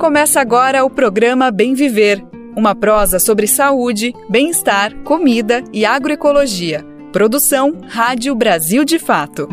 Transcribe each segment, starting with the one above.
Começa agora o programa Bem Viver, uma prosa sobre saúde, bem-estar, comida e agroecologia. Produção Rádio Brasil de Fato.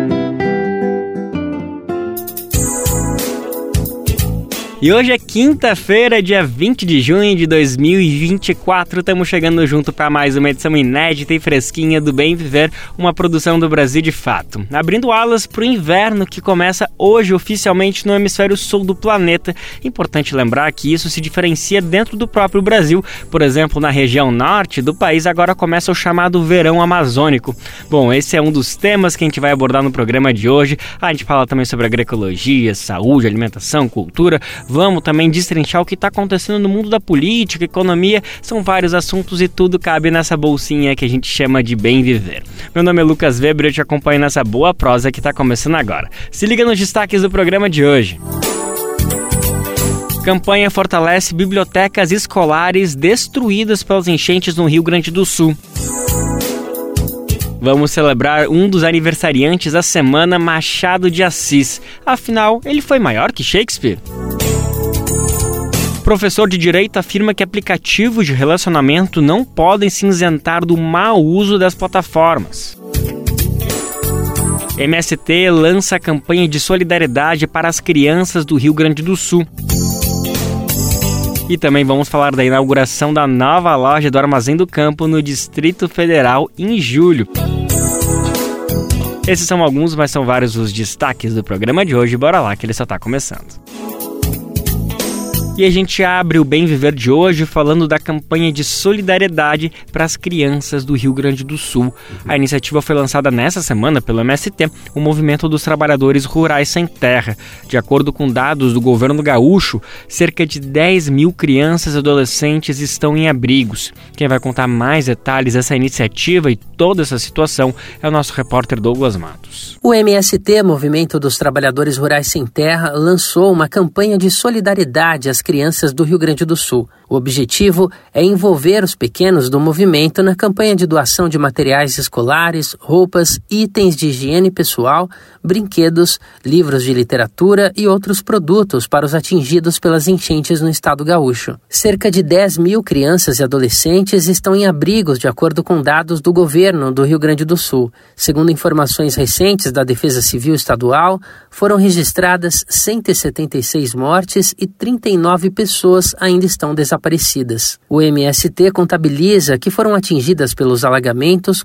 E hoje é quinta-feira, dia 20 de junho de 2024. Estamos chegando junto para mais uma edição inédita e fresquinha do Bem Viver, uma produção do Brasil de Fato. Abrindo alas para o inverno que começa hoje oficialmente no hemisfério sul do planeta. Importante lembrar que isso se diferencia dentro do próprio Brasil. Por exemplo, na região norte do país agora começa o chamado verão amazônico. Bom, esse é um dos temas que a gente vai abordar no programa de hoje. A gente fala também sobre agroecologia, saúde, alimentação, cultura. Vamos também destrinchar o que está acontecendo no mundo da política, economia, são vários assuntos e tudo cabe nessa bolsinha que a gente chama de Bem Viver. Meu nome é Lucas Weber e eu te acompanho nessa boa prosa que está começando agora. Se liga nos destaques do programa de hoje. Campanha fortalece bibliotecas escolares destruídas pelas enchentes no Rio Grande do Sul. Vamos celebrar um dos aniversariantes da semana, Machado de Assis. Afinal, ele foi maior que Shakespeare? Professor de Direito afirma que aplicativos de relacionamento não podem se isentar do mau uso das plataformas. MST lança campanha de solidariedade para as crianças do Rio Grande do Sul. E também vamos falar da inauguração da nova loja do Armazém do Campo no Distrito Federal em julho. Esses são alguns, mas são vários os destaques do programa de hoje. Bora lá que ele só está começando. E a gente abre o Bem Viver de hoje falando da campanha de solidariedade para as crianças do Rio Grande do Sul. A iniciativa foi lançada nessa semana pelo MST, o Movimento dos Trabalhadores Rurais Sem Terra. De acordo com dados do governo gaúcho, cerca de 10 mil crianças e adolescentes estão em abrigos. Quem vai contar mais detalhes dessa iniciativa e toda essa situação é o nosso repórter Douglas Matos. O MST, Movimento dos Trabalhadores Rurais Sem Terra, lançou uma campanha de solidariedade às crianças do Rio Grande do Sul. O objetivo é envolver os pequenos do movimento na campanha de doação de materiais escolares, roupas, itens de higiene pessoal, brinquedos, livros de literatura e outros produtos para os atingidos pelas enchentes no estado gaúcho. Cerca de 10 mil crianças e adolescentes estão em abrigos, de acordo com dados do governo do Rio Grande do Sul. Segundo informações recentes da Defesa Civil Estadual, foram registradas 176 mortes e 39 pessoas ainda estão desaparecidas. O MST contabiliza que foram atingidas pelos alagamentos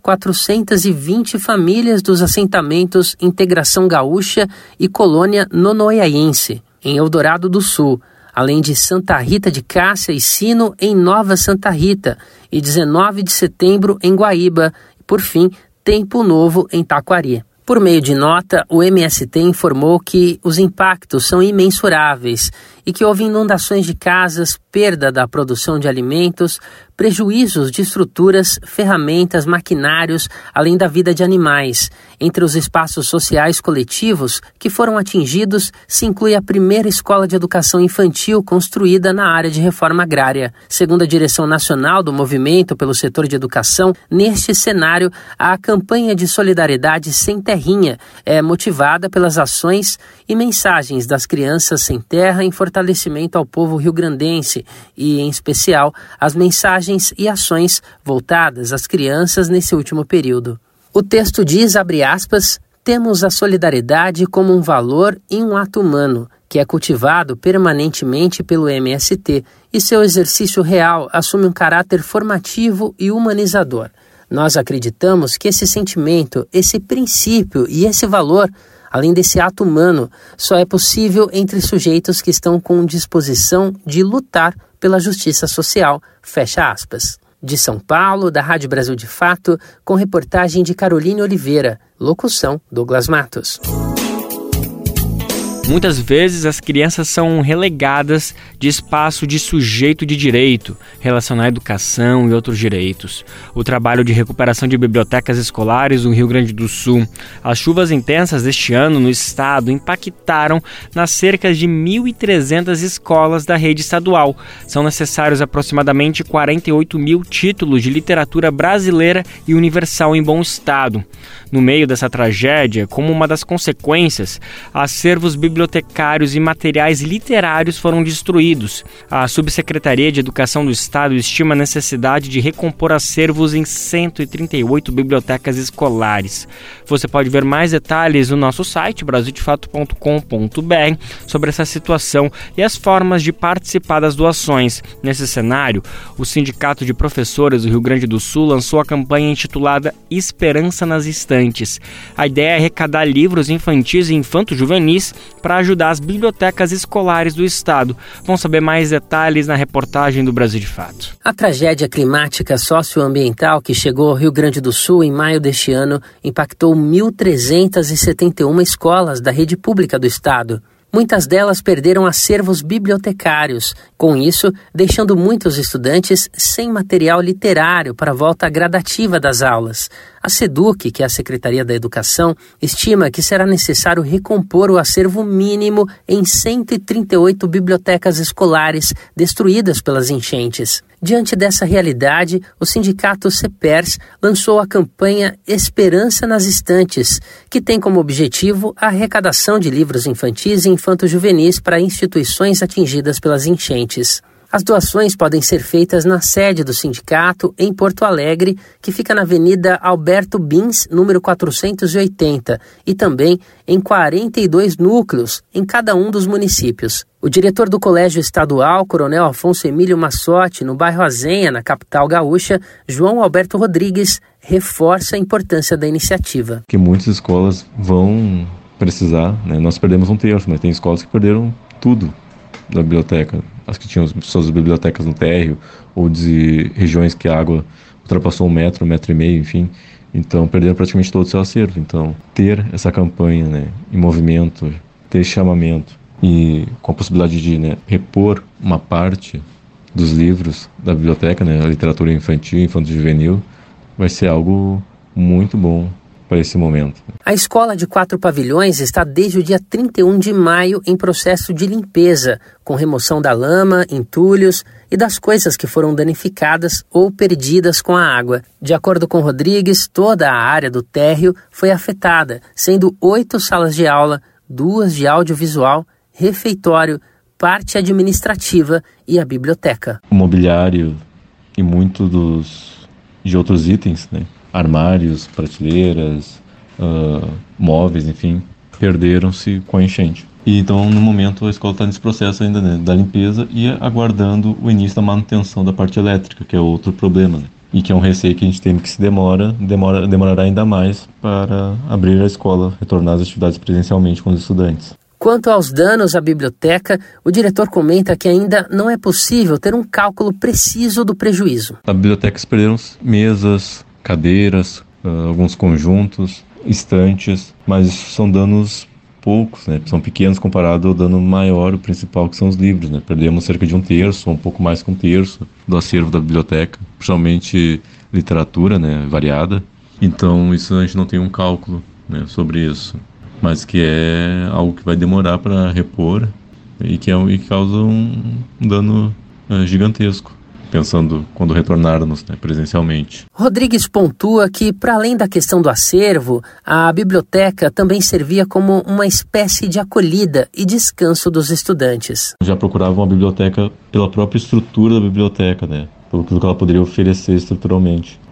420 famílias dos assentamentos Integração Gaúcha e Colônia Nonoiaense, em Eldorado do Sul, além de Santa Rita de Cássia e Sino, em Nova Santa Rita, e 19 de setembro, em Guaíba, e, por fim, Tempo Novo, em Taquari. Por meio de nota, o MST informou que os impactos são imensuráveis e que houve inundações de casas, perda da produção de alimentos, prejuízos de estruturas, ferramentas, maquinários, além da vida de animais. Entre os espaços sociais coletivos que foram atingidos se inclui a primeira escola de educação infantil construída na área de reforma agrária. Segundo a direção nacional do movimento pelo setor de educação, neste cenário, a campanha de solidariedade Sem Terrinha é motivada pelas ações e mensagens das crianças sem terra em fortalecimento ao povo rio-grandense e, em especial, as mensagens e ações voltadas às crianças nesse último período. O texto diz, abre aspas, temos a solidariedade como um valor e um ato humano, que é cultivado permanentemente pelo MST, e seu exercício real assume um caráter formativo e humanizador. Nós acreditamos que esse sentimento, esse princípio e esse valor, além desse ato humano, só é possível entre sujeitos que estão com disposição de lutar pela justiça social, fecha aspas. De São Paulo, da Rádio Brasil de Fato, com reportagem de Caroline Oliveira, locução Douglas Matos. Muitas vezes as crianças são relegadas de espaço de sujeito de direito, relacionado à educação e outros direitos. O trabalho de recuperação de bibliotecas escolares no Rio Grande do Sul. As chuvas intensas deste ano no estado impactaram nas cerca de 1.300 escolas da rede estadual. São necessários aproximadamente 48 mil títulos de literatura brasileira e universal em bom estado. No meio dessa tragédia, como uma das consequências, acervos bibliotecários bibliotecários e materiais literários foram destruídos. A Subsecretaria de Educação do Estado estima a necessidade de recompor acervos em 138 bibliotecas escolares. Você pode ver mais detalhes no nosso site, brasildefato.com.br, sobre essa situação e as formas de participar das doações. Nesse cenário, o Sindicato de Professores do Rio Grande do Sul lançou a campanha intitulada Esperança nas Estantes. A ideia é arrecadar livros infantis e infanto-juvenis para ajudar as bibliotecas escolares do estado. Vamos saber mais detalhes na reportagem do Brasil de Fato. A tragédia climática socioambiental que chegou ao Rio Grande do Sul em maio deste ano impactou 1.371 escolas da rede pública do estado. Muitas delas perderam acervos bibliotecários, com isso deixando muitos estudantes sem material literário para a volta gradativa das aulas. A SEDUC, que é a Secretaria da Educação, estima que será necessário recompor o acervo mínimo em 138 bibliotecas escolares destruídas pelas enchentes. Diante dessa realidade, o sindicato CEPERS lançou a campanha Esperança nas Estantes, que tem como objetivo a arrecadação de livros infantis e infanto-juvenis para instituições atingidas pelas enchentes. As doações podem ser feitas na sede do sindicato, em Porto Alegre, que fica na Avenida Alberto Bins, número 480, e também em 42 núcleos, em cada um dos municípios. O diretor do Colégio Estadual, Coronel Afonso Emílio Massotti, no bairro Azenha, na capital gaúcha, João Alberto Rodrigues, reforça a importância da iniciativa. Que muitas escolas vão precisar, né? Nós perdemos um terço, mas tem escolas que perderam tudo da biblioteca. As que tinham suas bibliotecas no térreo, ou de regiões que a água ultrapassou 1 metro, 1,5 metro, enfim. Então, perderam praticamente todo o seu acervo. Então, ter essa campanha, né, em movimento, ter chamamento e com a possibilidade de, né, repor uma parte dos livros da biblioteca, né, a literatura infantil, infanto-juvenil, vai ser algo muito bom para esse momento. A escola de 4 pavilhões está desde o dia 31 de maio em processo de limpeza, com remoção da lama, entulhos e das coisas que foram danificadas ou perdidas com a água. De acordo com Rodrigues, toda a área do térreo foi afetada, sendo 8 salas de aula, 2 de audiovisual, refeitório, parte administrativa e a biblioteca. O mobiliário e muito de outros itens, né? Armários, prateleiras, móveis, enfim, perderam-se com a enchente. E então, no momento, a escola está nesse processo ainda, né, da limpeza e aguardando o início da manutenção da parte elétrica, que é outro problema, né? E que é um receio que a gente teme que se demorará ainda mais para abrir a escola, retornar às atividades presencialmente com os estudantes. Quanto aos danos à biblioteca, o diretor comenta que ainda não é possível ter um cálculo preciso do prejuízo. As bibliotecas perderam mesas, cadeiras, alguns conjuntos, estantes, mas isso são danos poucos, né? São pequenos comparado ao dano maior, o principal, que são os livros, né? Perdemos cerca de 1/3, ou um pouco mais que 1/3 do acervo da biblioteca, principalmente literatura, né, variada. Então isso a gente não tem um cálculo, né, sobre isso, mas que é algo que vai demorar para repor e que causa um dano gigantesco, pensando quando retornarmos, né, presencialmente. Rodrigues pontua que, para além da questão do acervo, a biblioteca também servia como uma espécie de acolhida e descanso dos estudantes. Já procuravam a biblioteca pela própria estrutura da biblioteca, né, pelo que ela poderia oferecer estruturalmente.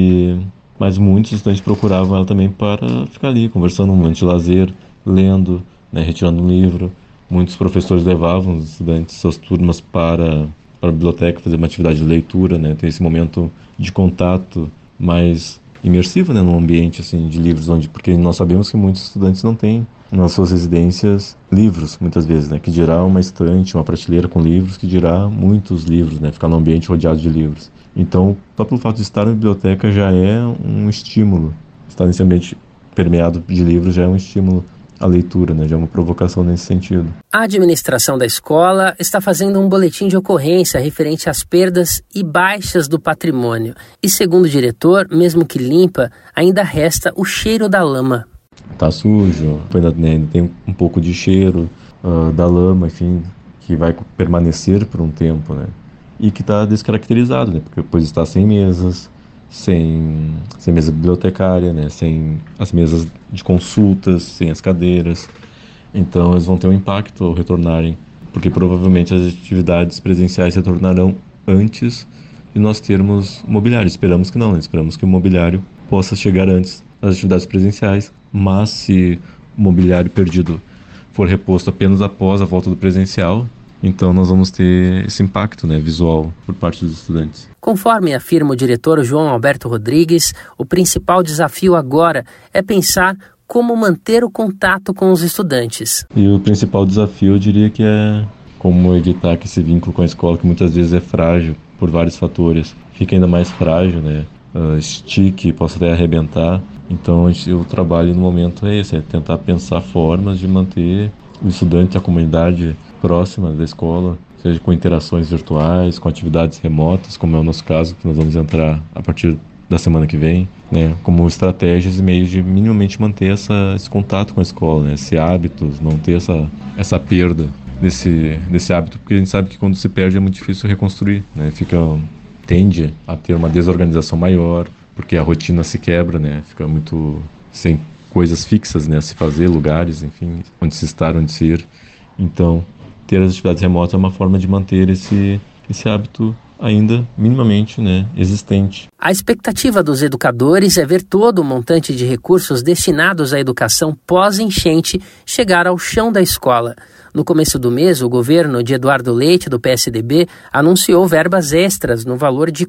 Mas muitos estudantes procuravam ela também para ficar ali, conversando, um momento de lazer, lendo, né, retirando um livro. Muitos professores levavam os estudantes, suas turmas, para a biblioteca, fazer uma atividade de leitura, né, ter esse momento de contato mais imersivo, né, num ambiente assim, de livros, porque nós sabemos que muitos estudantes não têm nas suas residências livros, muitas vezes, né, que dirá uma estante, uma prateleira com livros, que dirá muitos livros, né, ficar num ambiente rodeado de livros. Então, só pelo fato de estar na biblioteca já é um estímulo. Estar nesse ambiente permeado de livros já é um estímulo à leitura, né? Já é uma provocação nesse sentido. A administração da escola está fazendo um boletim de ocorrência referente às perdas e baixas do patrimônio. E, segundo o diretor, mesmo que limpa, ainda resta o cheiro da lama. Está sujo, ainda tem um pouco de cheiro da lama, enfim, que vai permanecer por um tempo, né? E que está descaracterizado, né? Porque depois está sem mesas, sem mesa bibliotecária, né? Sem as mesas de consultas, sem as cadeiras. Então eles vão ter um impacto ao retornarem, porque provavelmente as atividades presenciais retornarão antes de nós termos mobiliário. Esperamos que não, né? Esperamos que o mobiliário possa chegar antes das atividades presenciais, mas se o mobiliário perdido for reposto apenas após a volta do presencial, então nós vamos ter esse impacto, né, visual por parte dos estudantes. Conforme afirma o diretor João Alberto Rodrigues, o principal desafio agora é pensar como manter o contato com os estudantes. E o principal desafio, eu diria que é como evitar que esse vínculo com a escola, que muitas vezes é frágil por vários fatores, fica ainda mais frágil, né? Estique, possa até arrebentar. Então o trabalho no momento é esse, é tentar pensar formas de manter o estudante, a comunidade próxima da escola, seja com interações virtuais, com atividades remotas, como é o nosso caso, que nós vamos entrar a partir da semana que vem, né, como estratégias e meios de minimamente manter esse contato com a escola, né, esse hábito, não ter essa perda desse hábito, porque a gente sabe que quando se perde é muito difícil reconstruir, né, tende a ter uma desorganização maior, porque a rotina se quebra, né, fica muito sem coisas fixas, né, a se fazer, lugares, enfim, onde se estar, onde se ir. Então, ter as atividades remotas é uma forma de manter esse hábito ainda minimamente, né, existente. A expectativa dos educadores é ver todo o montante de recursos destinados à educação pós-enchente chegar ao chão da escola. No começo do mês, o governo de Eduardo Leite, do PSDB, anunciou verbas extras no valor de R$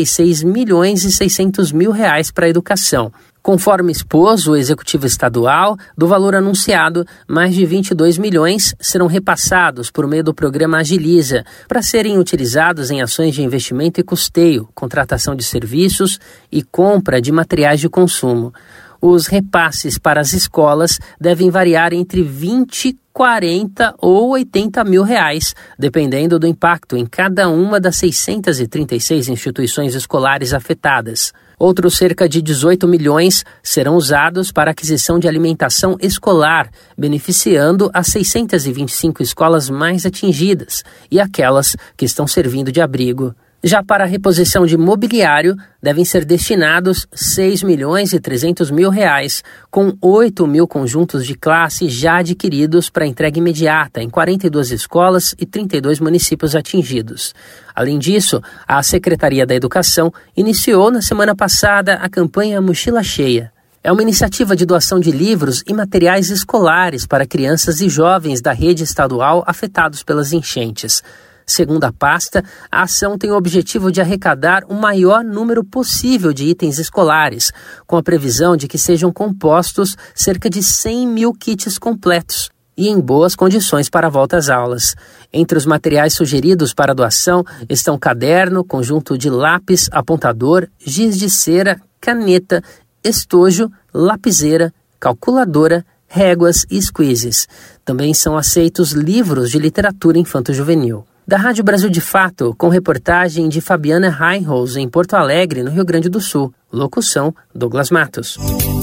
46.600.000 para a educação. Conforme expôs o Executivo Estadual, do valor anunciado, mais de 22 milhões serão repassados por meio do programa Agiliza, para serem utilizados em ações de investimento e custeio, contratação de serviços e compra de materiais de consumo. Os repasses para as escolas devem variar entre 20, 40 ou 80 mil reais, dependendo do impacto em cada uma das 636 instituições escolares afetadas. Outros cerca de 18 milhões serão usados para aquisição de alimentação escolar, beneficiando as 625 escolas mais atingidas e aquelas que estão servindo de abrigo. Já para a reposição de mobiliário, devem ser destinados R$ 6.300.000, com 8 mil conjuntos de classe já adquiridos para entrega imediata em 42 escolas e 32 municípios atingidos. Além disso, a Secretaria da Educação iniciou na semana passada a campanha Mochila Cheia. É uma iniciativa de doação de livros e materiais escolares para crianças e jovens da rede estadual afetados pelas enchentes. Segundo a pasta, a ação tem o objetivo de arrecadar o maior número possível de itens escolares, com a previsão de que sejam compostos cerca de 100 mil kits completos e em boas condições para a volta às aulas. Entre os materiais sugeridos para a doação estão caderno, conjunto de lápis, apontador, giz de cera, caneta, estojo, lapiseira, calculadora, réguas e squeezes. Também são aceitos livros de literatura infanto-juvenil. Da Rádio Brasil de Fato, com reportagem de Fabiana Reinholz, em Porto Alegre, no Rio Grande do Sul. Locução, Douglas Matos.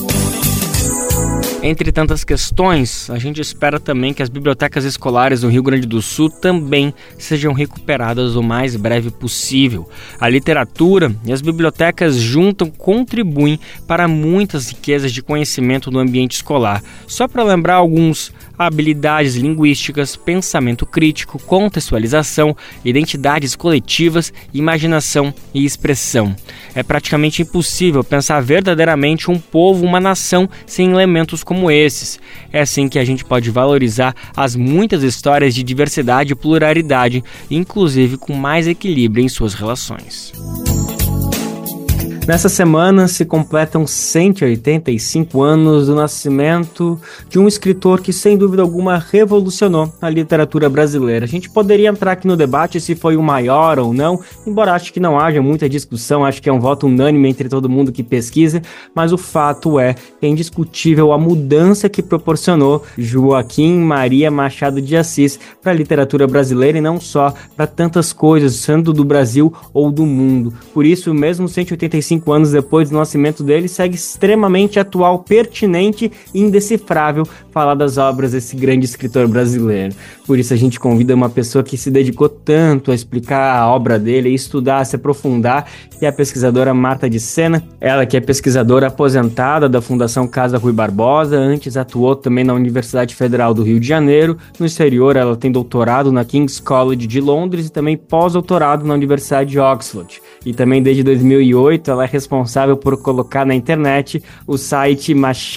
Entre tantas questões, a gente espera também que as bibliotecas escolares no Rio Grande do Sul também sejam recuperadas o mais breve possível. A literatura e as bibliotecas contribuem para muitas riquezas de conhecimento no ambiente escolar. Só para lembrar alguns: habilidades linguísticas, pensamento crítico, contextualização, identidades coletivas, imaginação e expressão. É praticamente impossível pensar verdadeiramente um povo, uma nação, sem elementos como esses. É assim que a gente pode valorizar as muitas histórias de diversidade e pluralidade, inclusive com mais equilíbrio em suas relações. Nessa semana se completam 185 anos do nascimento de um escritor que, sem dúvida alguma, revolucionou a literatura brasileira. A gente poderia entrar aqui no debate se foi o maior ou não, embora acho que não haja muita discussão, acho que é um voto unânime entre todo mundo que pesquisa, mas o fato é indiscutível a mudança que proporcionou Joaquim Maria Machado de Assis para a literatura brasileira e não só para tantas coisas, sendo do Brasil ou do mundo. Por isso, mesmo 185 25 anos depois do nascimento dele, segue extremamente atual, pertinente e indecifrável falar das obras desse grande escritor brasileiro. Por isso a gente convida uma pessoa que se dedicou tanto a explicar a obra dele, a estudar, a se aprofundar, que é a pesquisadora Marta de Sena. Ela que é pesquisadora aposentada da Fundação Casa Rui Barbosa, antes atuou também na Universidade Federal do Rio de Janeiro. No exterior ela tem doutorado na King's College de Londres e também pós-doutorado na Universidade de Oxford. E também desde 2008 ela é responsável por colocar na internet o site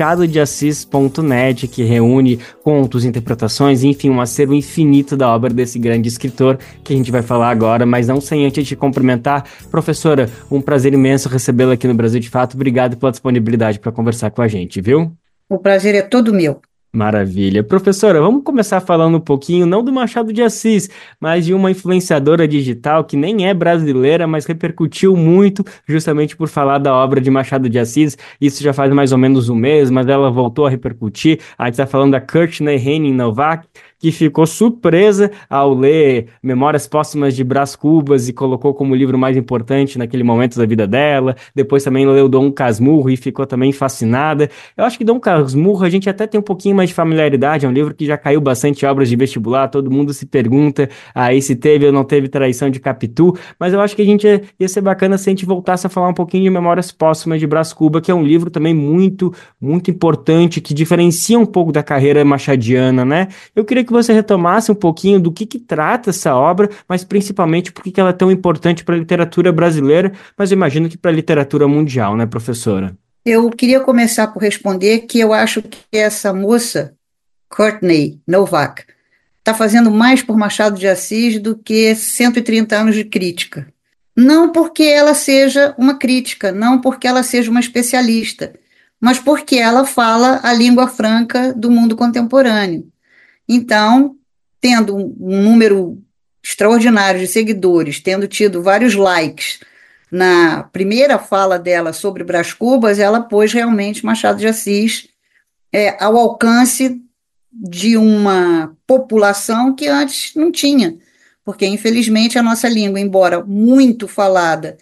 machadodeassis.net, que reúne contos, interpretações, enfim, um acervo infinito da obra desse grande escritor que a gente vai falar agora, mas não sem antes de cumprimentar. Professora, um prazer imenso recebê-la aqui no Brasil de Fato. Obrigado pela disponibilidade para conversar com a gente, viu? O prazer é todo meu. Maravilha. Professora, vamos começar falando um pouquinho, não do Machado de Assis, mas de uma influenciadora digital que nem é brasileira, mas repercutiu muito justamente por falar da obra de Machado de Assis. Isso já faz mais ou menos um mês, mas ela voltou a repercutir. A gente está falando da Courtney Henning Novak, que ficou surpresa ao ler Memórias Póstumas de Brás Cubas e colocou como o livro mais importante naquele momento da vida dela. Depois também leu Dom Casmurro e ficou também fascinada. Eu acho que Dom Casmurro a gente até tem um pouquinho mais de familiaridade, é um livro que já caiu bastante em obras de vestibular, todo mundo se pergunta aí se teve ou não teve traição de Capitu, mas eu acho que a gente ia ser bacana se a gente voltasse a falar um pouquinho de Memórias Póstumas de Brás Cubas, que é um livro também muito, muito importante, que diferencia um pouco da carreira machadiana, né? Eu queria que você retomasse um pouquinho do que trata essa obra, mas principalmente por que ela é tão importante para a literatura brasileira, mas eu imagino que para a literatura mundial, né, professora? Eu queria começar por responder que eu acho que essa moça, Courtney Novak, está fazendo mais por Machado de Assis do que 130 anos de crítica. Não porque ela seja uma crítica, não porque ela seja uma especialista, mas porque ela fala a língua franca do mundo contemporâneo. Então, tendo um número extraordinário de seguidores, tendo tido vários likes na primeira fala dela sobre Brás Cubas, ela pôs realmente Machado de Assis ao alcance de uma população que antes não tinha, porque infelizmente a nossa língua, embora muito falada,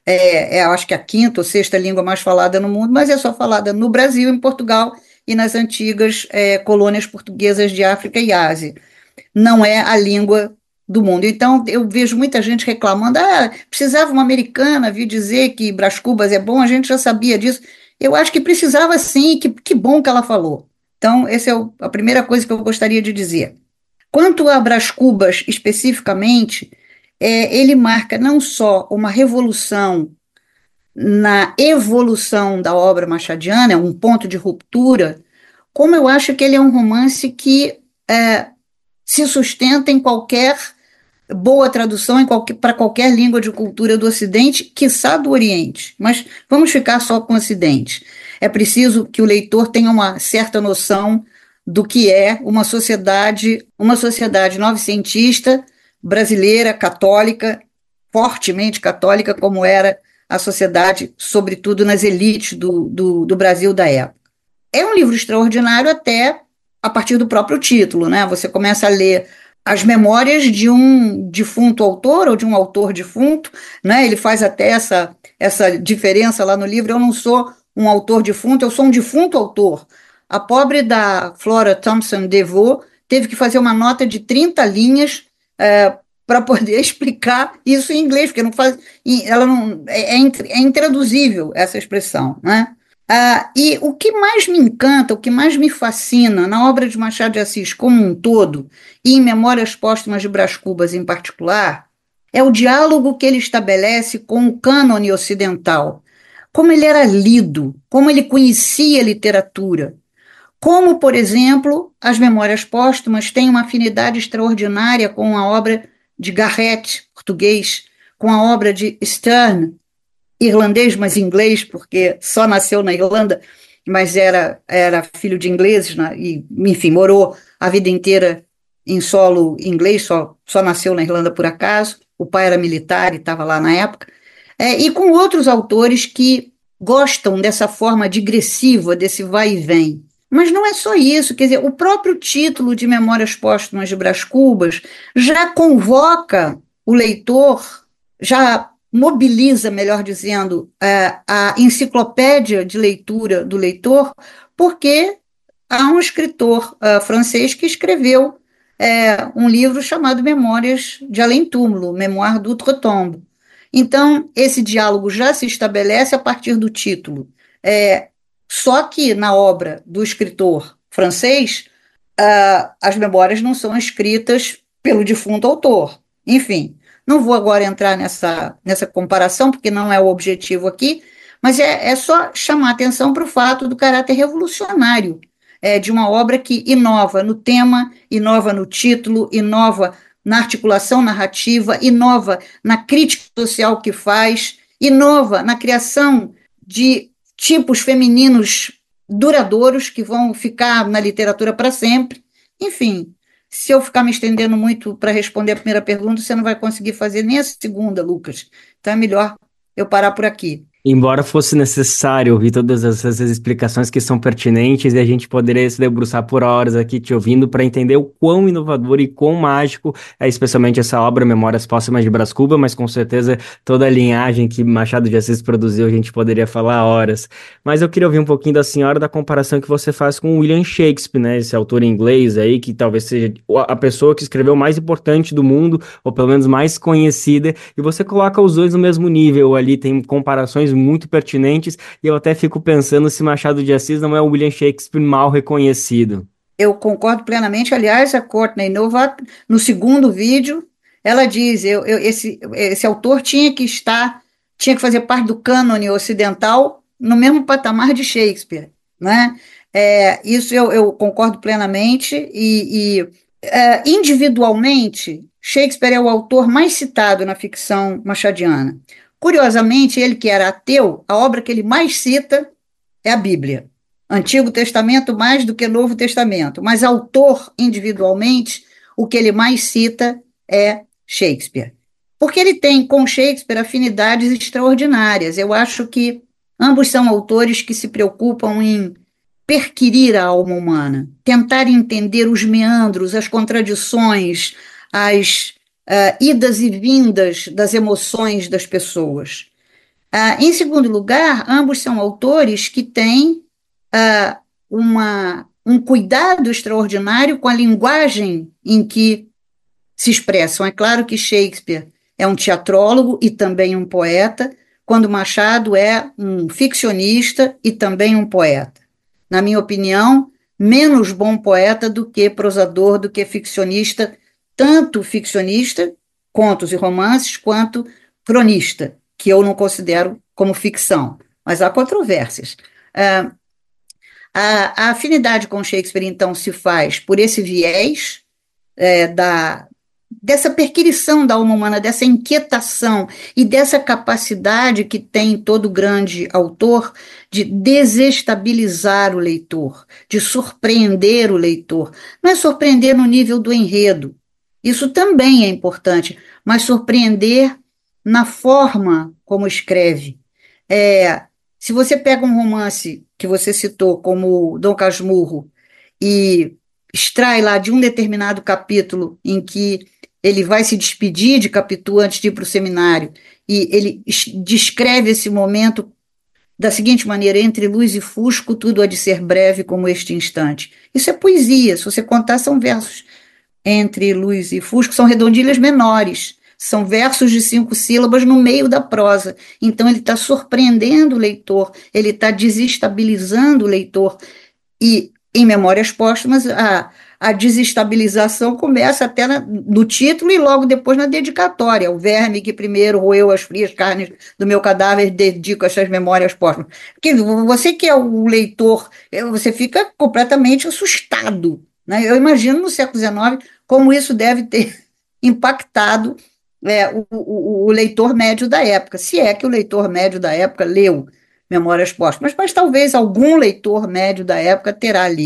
acho que a quinta ou sexta língua mais falada no mundo, mas é só falada no Brasil, em Portugal e nas antigas colônias portuguesas de África e Ásia. Não é a língua do mundo. Então, eu vejo muita gente reclamando, precisava uma americana vir dizer que Brás Cubas é bom, a gente já sabia disso. Eu acho que precisava sim, que bom que ela falou. Então, essa é a primeira coisa que eu gostaria de dizer. Quanto a Brás Cubas, especificamente, ele marca não só uma revolução na evolução da obra machadiana, é um ponto de ruptura, como eu acho que ele é um romance que se sustenta em qualquer boa tradução para qualquer língua de cultura do Ocidente, quiçá do Oriente, mas vamos ficar só com o Ocidente. É preciso que o leitor tenha uma certa noção do que é uma sociedade novecentista, brasileira, católica, fortemente católica, como era a sociedade, sobretudo nas elites do Brasil da época. É um livro extraordinário até a partir do próprio título, né? Você começa a ler as memórias de um defunto autor ou de um autor defunto, né? Ele faz até essa diferença lá no livro. Eu não sou um autor defunto, eu sou um defunto autor. A pobre da Flora Thompson DeVoe teve que fazer uma nota de 30 linhas para poder explicar isso em inglês, porque ela não é intraduzível essa expressão, né? E o que mais me encanta, o que mais me fascina na obra de Machado de Assis como um todo, e em Memórias Póstumas de Brás Cubas em particular, é o diálogo que ele estabelece com o cânone ocidental, como ele era lido, como ele conhecia a literatura, como, por exemplo, as Memórias Póstumas têm uma afinidade extraordinária com a obra de Garrett, português, com a obra de Sterne, irlandês, mas inglês, porque só nasceu na Irlanda, mas era filho de ingleses, né? E, enfim, morou a vida inteira em solo inglês, só nasceu na Irlanda por acaso, o pai era militar e estava lá na época, e com outros autores que gostam dessa forma digressiva, desse vai e vem. Mas não é só isso, quer dizer, o próprio título de Memórias Póstumas de Brás Cubas já convoca o leitor, já mobiliza, melhor dizendo, a enciclopédia de leitura do leitor, porque há um escritor francês que escreveu um livro chamado Memórias de Além-Túmulo, Mémoires d'Outre-Tombe. Então, esse diálogo já se estabelece a partir do título. Só que na obra do escritor francês, as memórias não são escritas pelo defunto autor. Enfim, não vou agora entrar nessa comparação, porque não é o objetivo aqui, mas é só chamar atenção para o fato do caráter revolucionário de uma obra que inova no tema, inova no título, inova na articulação narrativa, inova na crítica social que faz, inova na criação de tipos femininos duradouros que vão ficar na literatura para sempre. Enfim, se eu ficar me estendendo muito para responder a primeira pergunta, você não vai conseguir fazer nem a segunda, Lucas. Então é melhor eu parar por aqui. Embora fosse necessário ouvir todas essas explicações que são pertinentes, e a gente poderia se debruçar por horas aqui te ouvindo para entender o quão inovador e quão mágico é especialmente essa obra Memórias Póstumas de Brás Cubas, mas com certeza toda a linhagem que Machado de Assis produziu a gente poderia falar horas. Mas eu queria ouvir um pouquinho da senhora da comparação que você faz com William Shakespeare, né? Esse autor inglês aí, que talvez seja a pessoa que escreveu o mais importante do mundo, ou pelo menos mais conhecida, e você coloca os dois no mesmo nível ali, tem comparações muito pertinentes, e eu até fico pensando se Machado de Assis não é o William Shakespeare mal reconhecido. Eu concordo plenamente. Aliás, a Courtney Novak, no segundo vídeo, ela diz, esse autor tinha que fazer parte do cânone ocidental no mesmo patamar de Shakespeare, né? Isso eu concordo plenamente, individualmente, Shakespeare é o autor mais citado na ficção machadiana. Curiosamente, ele que era ateu, a obra que ele mais cita é a Bíblia. Antigo Testamento mais do que Novo Testamento, mas autor individualmente, o que ele mais cita é Shakespeare. Porque ele tem com Shakespeare afinidades extraordinárias. Eu acho que ambos são autores que se preocupam em perquirir a alma humana, tentar entender os meandros, as contradições, as idas e vindas das emoções das pessoas. Em segundo lugar, ambos são autores que têm um cuidado extraordinário com a linguagem em que se expressam. É claro que Shakespeare é um teatrólogo e também um poeta, quando Machado é um ficcionista e também um poeta. Na minha opinião, menos bom poeta do que prosador, do que ficcionista, tanto ficcionista, contos e romances, quanto cronista, que eu não considero como ficção, mas há controvérsias. A afinidade com Shakespeare, então, se faz por esse viés dessa perquirição da alma humana, dessa inquietação e dessa capacidade que tem todo grande autor de desestabilizar o leitor, de surpreender o leitor. Não é surpreender no nível do enredo, isso também é importante, mas surpreender na forma como escreve. Se você pega um romance que você citou, como Dom Casmurro, e extrai lá de um determinado capítulo em que ele vai se despedir de Capitu antes de ir para o seminário, e ele descreve esse momento da seguinte maneira: entre luz e fusco, tudo há de ser breve como este instante. Isso é poesia, se você contar, são versos. Entre luz e fusco são redondilhas menores, são versos de 5 sílabas no meio da prosa. Então ele está surpreendendo o leitor, ele está desestabilizando o leitor. E em Memórias Póstumas, a desestabilização começa até no título e logo depois na dedicatória. O verme que primeiro roeu as frias carnes do meu cadáver, dedico essas memórias póstumas. Porque você que é o leitor, você fica completamente assustado, né? Eu imagino no século XIX como isso deve ter impactado o leitor médio da época, se é que o leitor médio da época leu Memórias Póstumas, mas talvez algum leitor médio da época terá lido.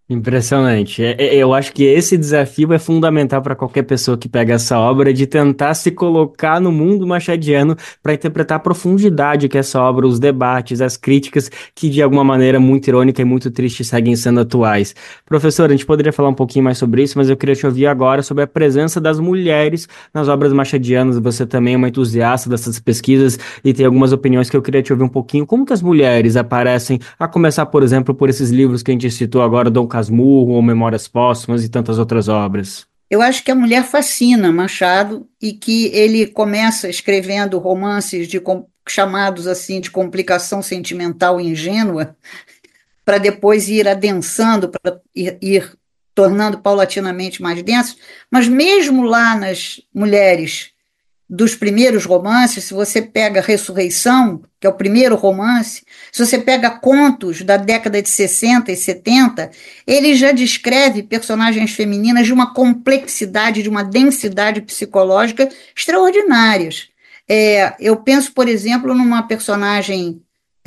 Impressionante. Eu acho que esse desafio é fundamental para qualquer pessoa que pega essa obra, de tentar se colocar no mundo machadiano para interpretar a profundidade que essa obra, os debates, as críticas, que de alguma maneira muito irônica e muito triste seguem sendo atuais. Professor, a gente poderia falar um pouquinho mais sobre isso, mas eu queria te ouvir agora sobre a presença das mulheres nas obras machadianas. Você também é uma entusiasta dessas pesquisas e tem algumas opiniões que eu queria te ouvir um pouquinho. Como que as mulheres aparecem, a começar, por exemplo, por esses livros que a gente citou agora, Dom Casmurro, ou Memórias Póstumas e tantas outras obras? Eu acho que a mulher fascina Machado e que ele começa escrevendo romances chamados assim de complicação sentimental ingênua, para depois ir adensando, para ir tornando paulatinamente mais densos, mas mesmo lá nas mulheres dos primeiros romances, se você pega Ressurreição, que é o primeiro romance, se você pega contos da década de 60 e 70, ele já descreve personagens femininas de uma complexidade, de uma densidade psicológica extraordinárias. Eu penso, por exemplo, numa personagem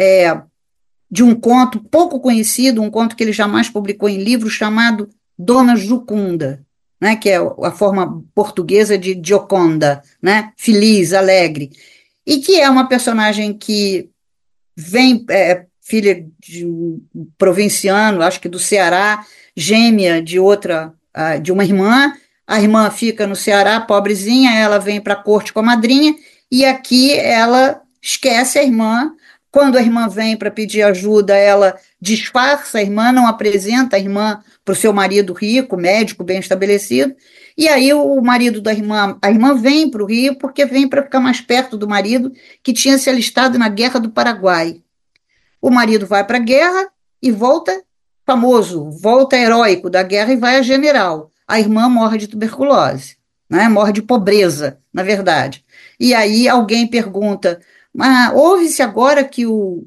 de um conto pouco conhecido, um conto que ele jamais publicou em livro, chamado Dona Jucunda, né, que é a forma portuguesa de Gioconda, né, feliz, alegre, e que é uma personagem que vem, filha de um provinciano, acho que do Ceará, gêmea de uma irmã, a irmã fica no Ceará, pobrezinha, ela vem para a corte com a madrinha, e aqui ela esquece a irmã. Quando a irmã vem para pedir ajuda, ela disfarça a irmã, não apresenta a irmã para o seu marido rico, médico, bem estabelecido, e aí o marido da irmã, a irmã vem para o Rio porque vem para ficar mais perto do marido, que tinha se alistado na Guerra do Paraguai. O marido vai para a guerra e volta famoso, volta heróico da guerra e vai a general. A irmã morre de tuberculose, né? Morre de pobreza, na verdade. E aí alguém pergunta, mas ouve-se agora que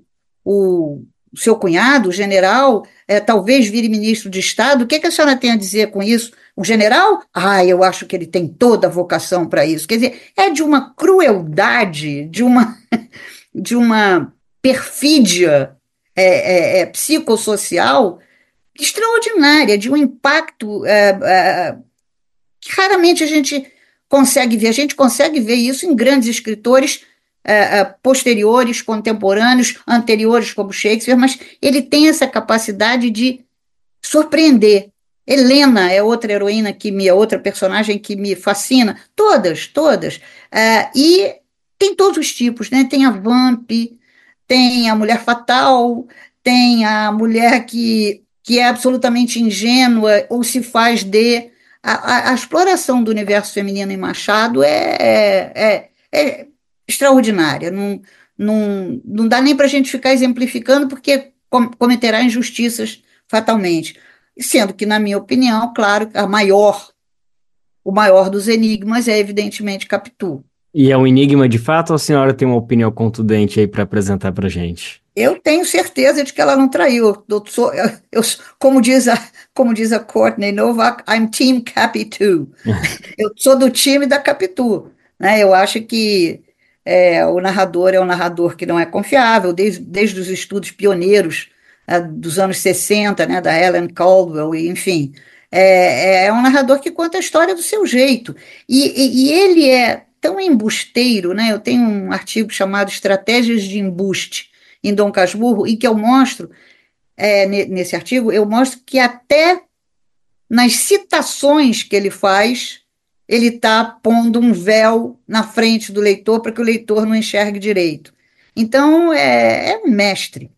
o seu cunhado, o general, talvez vire ministro de Estado, o que a senhora tem a dizer com isso? O general? Eu acho que ele tem toda a vocação para isso. Quer dizer, é de uma crueldade, de uma perfídia psicossocial extraordinária, de um impacto que raramente a gente consegue ver. A gente consegue ver isso em grandes escritores posteriores, contemporâneos, anteriores, como Shakespeare, mas ele tem essa capacidade de surpreender. Helena é outra heroína outra personagem que me fascina, todas. E tem todos os tipos, né? Tem a Vamp, tem a mulher fatal, tem a mulher que é absolutamente ingênua ou se faz de. A exploração do universo feminino em Machado é extraordinária. Não dá nem para a gente ficar exemplificando, porque cometerá injustiças fatalmente. Sendo que, na minha opinião, claro, o maior dos enigmas é, evidentemente, Capitu. E é um enigma de fato, ou a senhora tem uma opinião contundente aí para apresentar para gente? Eu tenho certeza de que ela não traiu. Como diz a Courtney Novak, I'm Team Capitu. Eu sou do time da Capitu, né? Eu acho que o narrador é um narrador que não é confiável, desde os estudos pioneiros dos anos 60, né, da Helen Caldwell, enfim. É um narrador que conta a história do seu jeito. E ele é tão embusteiro, né? Eu tenho um artigo chamado Estratégias de Embuste em Dom Casmurro, e que eu mostro, nesse artigo, eu mostro que até nas citações que ele faz, ele está pondo um véu na frente do leitor para que o leitor não enxergue direito. Então, é um mestre,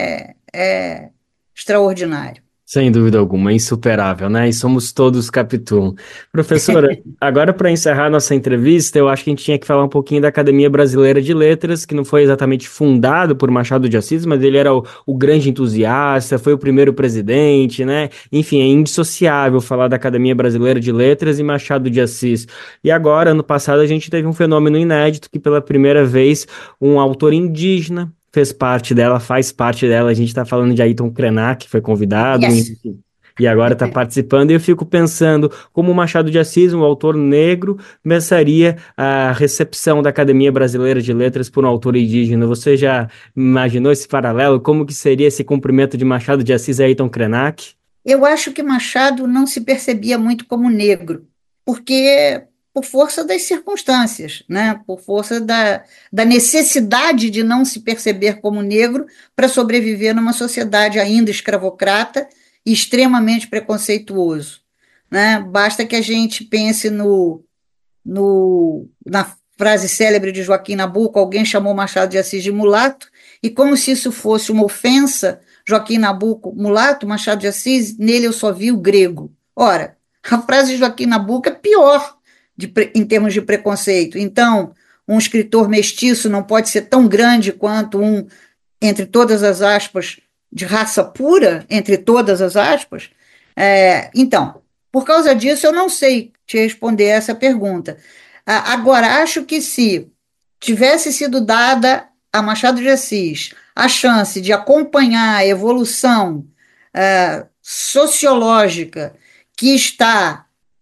é extraordinário. Sem dúvida alguma, é insuperável, né? E somos todos Capitu. Professora, agora para encerrar nossa entrevista, eu acho que a gente tinha que falar um pouquinho da Academia Brasileira de Letras, que não foi exatamente fundado por Machado de Assis, mas ele era o grande entusiasta, foi o primeiro presidente, né? Enfim, é indissociável falar da Academia Brasileira de Letras e Machado de Assis. E agora, ano passado, a gente teve um fenômeno inédito que, pela primeira vez, um autor indígena faz parte dela, a gente está falando de Ayrton Krenak, que foi convidado, Yes. enfim, e agora está participando, e eu fico pensando como o Machado de Assis, um autor negro, começaria a recepção da Academia Brasileira de Letras por um autor indígena. Você já imaginou esse paralelo? Como que seria esse cumprimento de Machado de Assis a Ayrton Krenak? Eu acho que Machado não se percebia muito como negro, porque por força das circunstâncias, né? Por força da necessidade de não se perceber como negro para sobreviver numa sociedade ainda escravocrata e extremamente preconceituoso, né? Basta que a gente pense na frase célebre de Joaquim Nabuco: alguém chamou Machado de Assis de mulato, e como se isso fosse uma ofensa, Joaquim Nabuco, mulato, Machado de Assis, nele eu só vi o grego. Ora, a frase de Joaquim Nabuco é pior em termos de preconceito. Então, um escritor mestiço não pode ser tão grande quanto um, entre todas as aspas, de raça pura, entre todas as aspas. Então, por causa disso, eu não sei te responder essa pergunta. Agora, acho que se tivesse sido dada a Machado de Assis a chance de acompanhar a evolução sociológica que está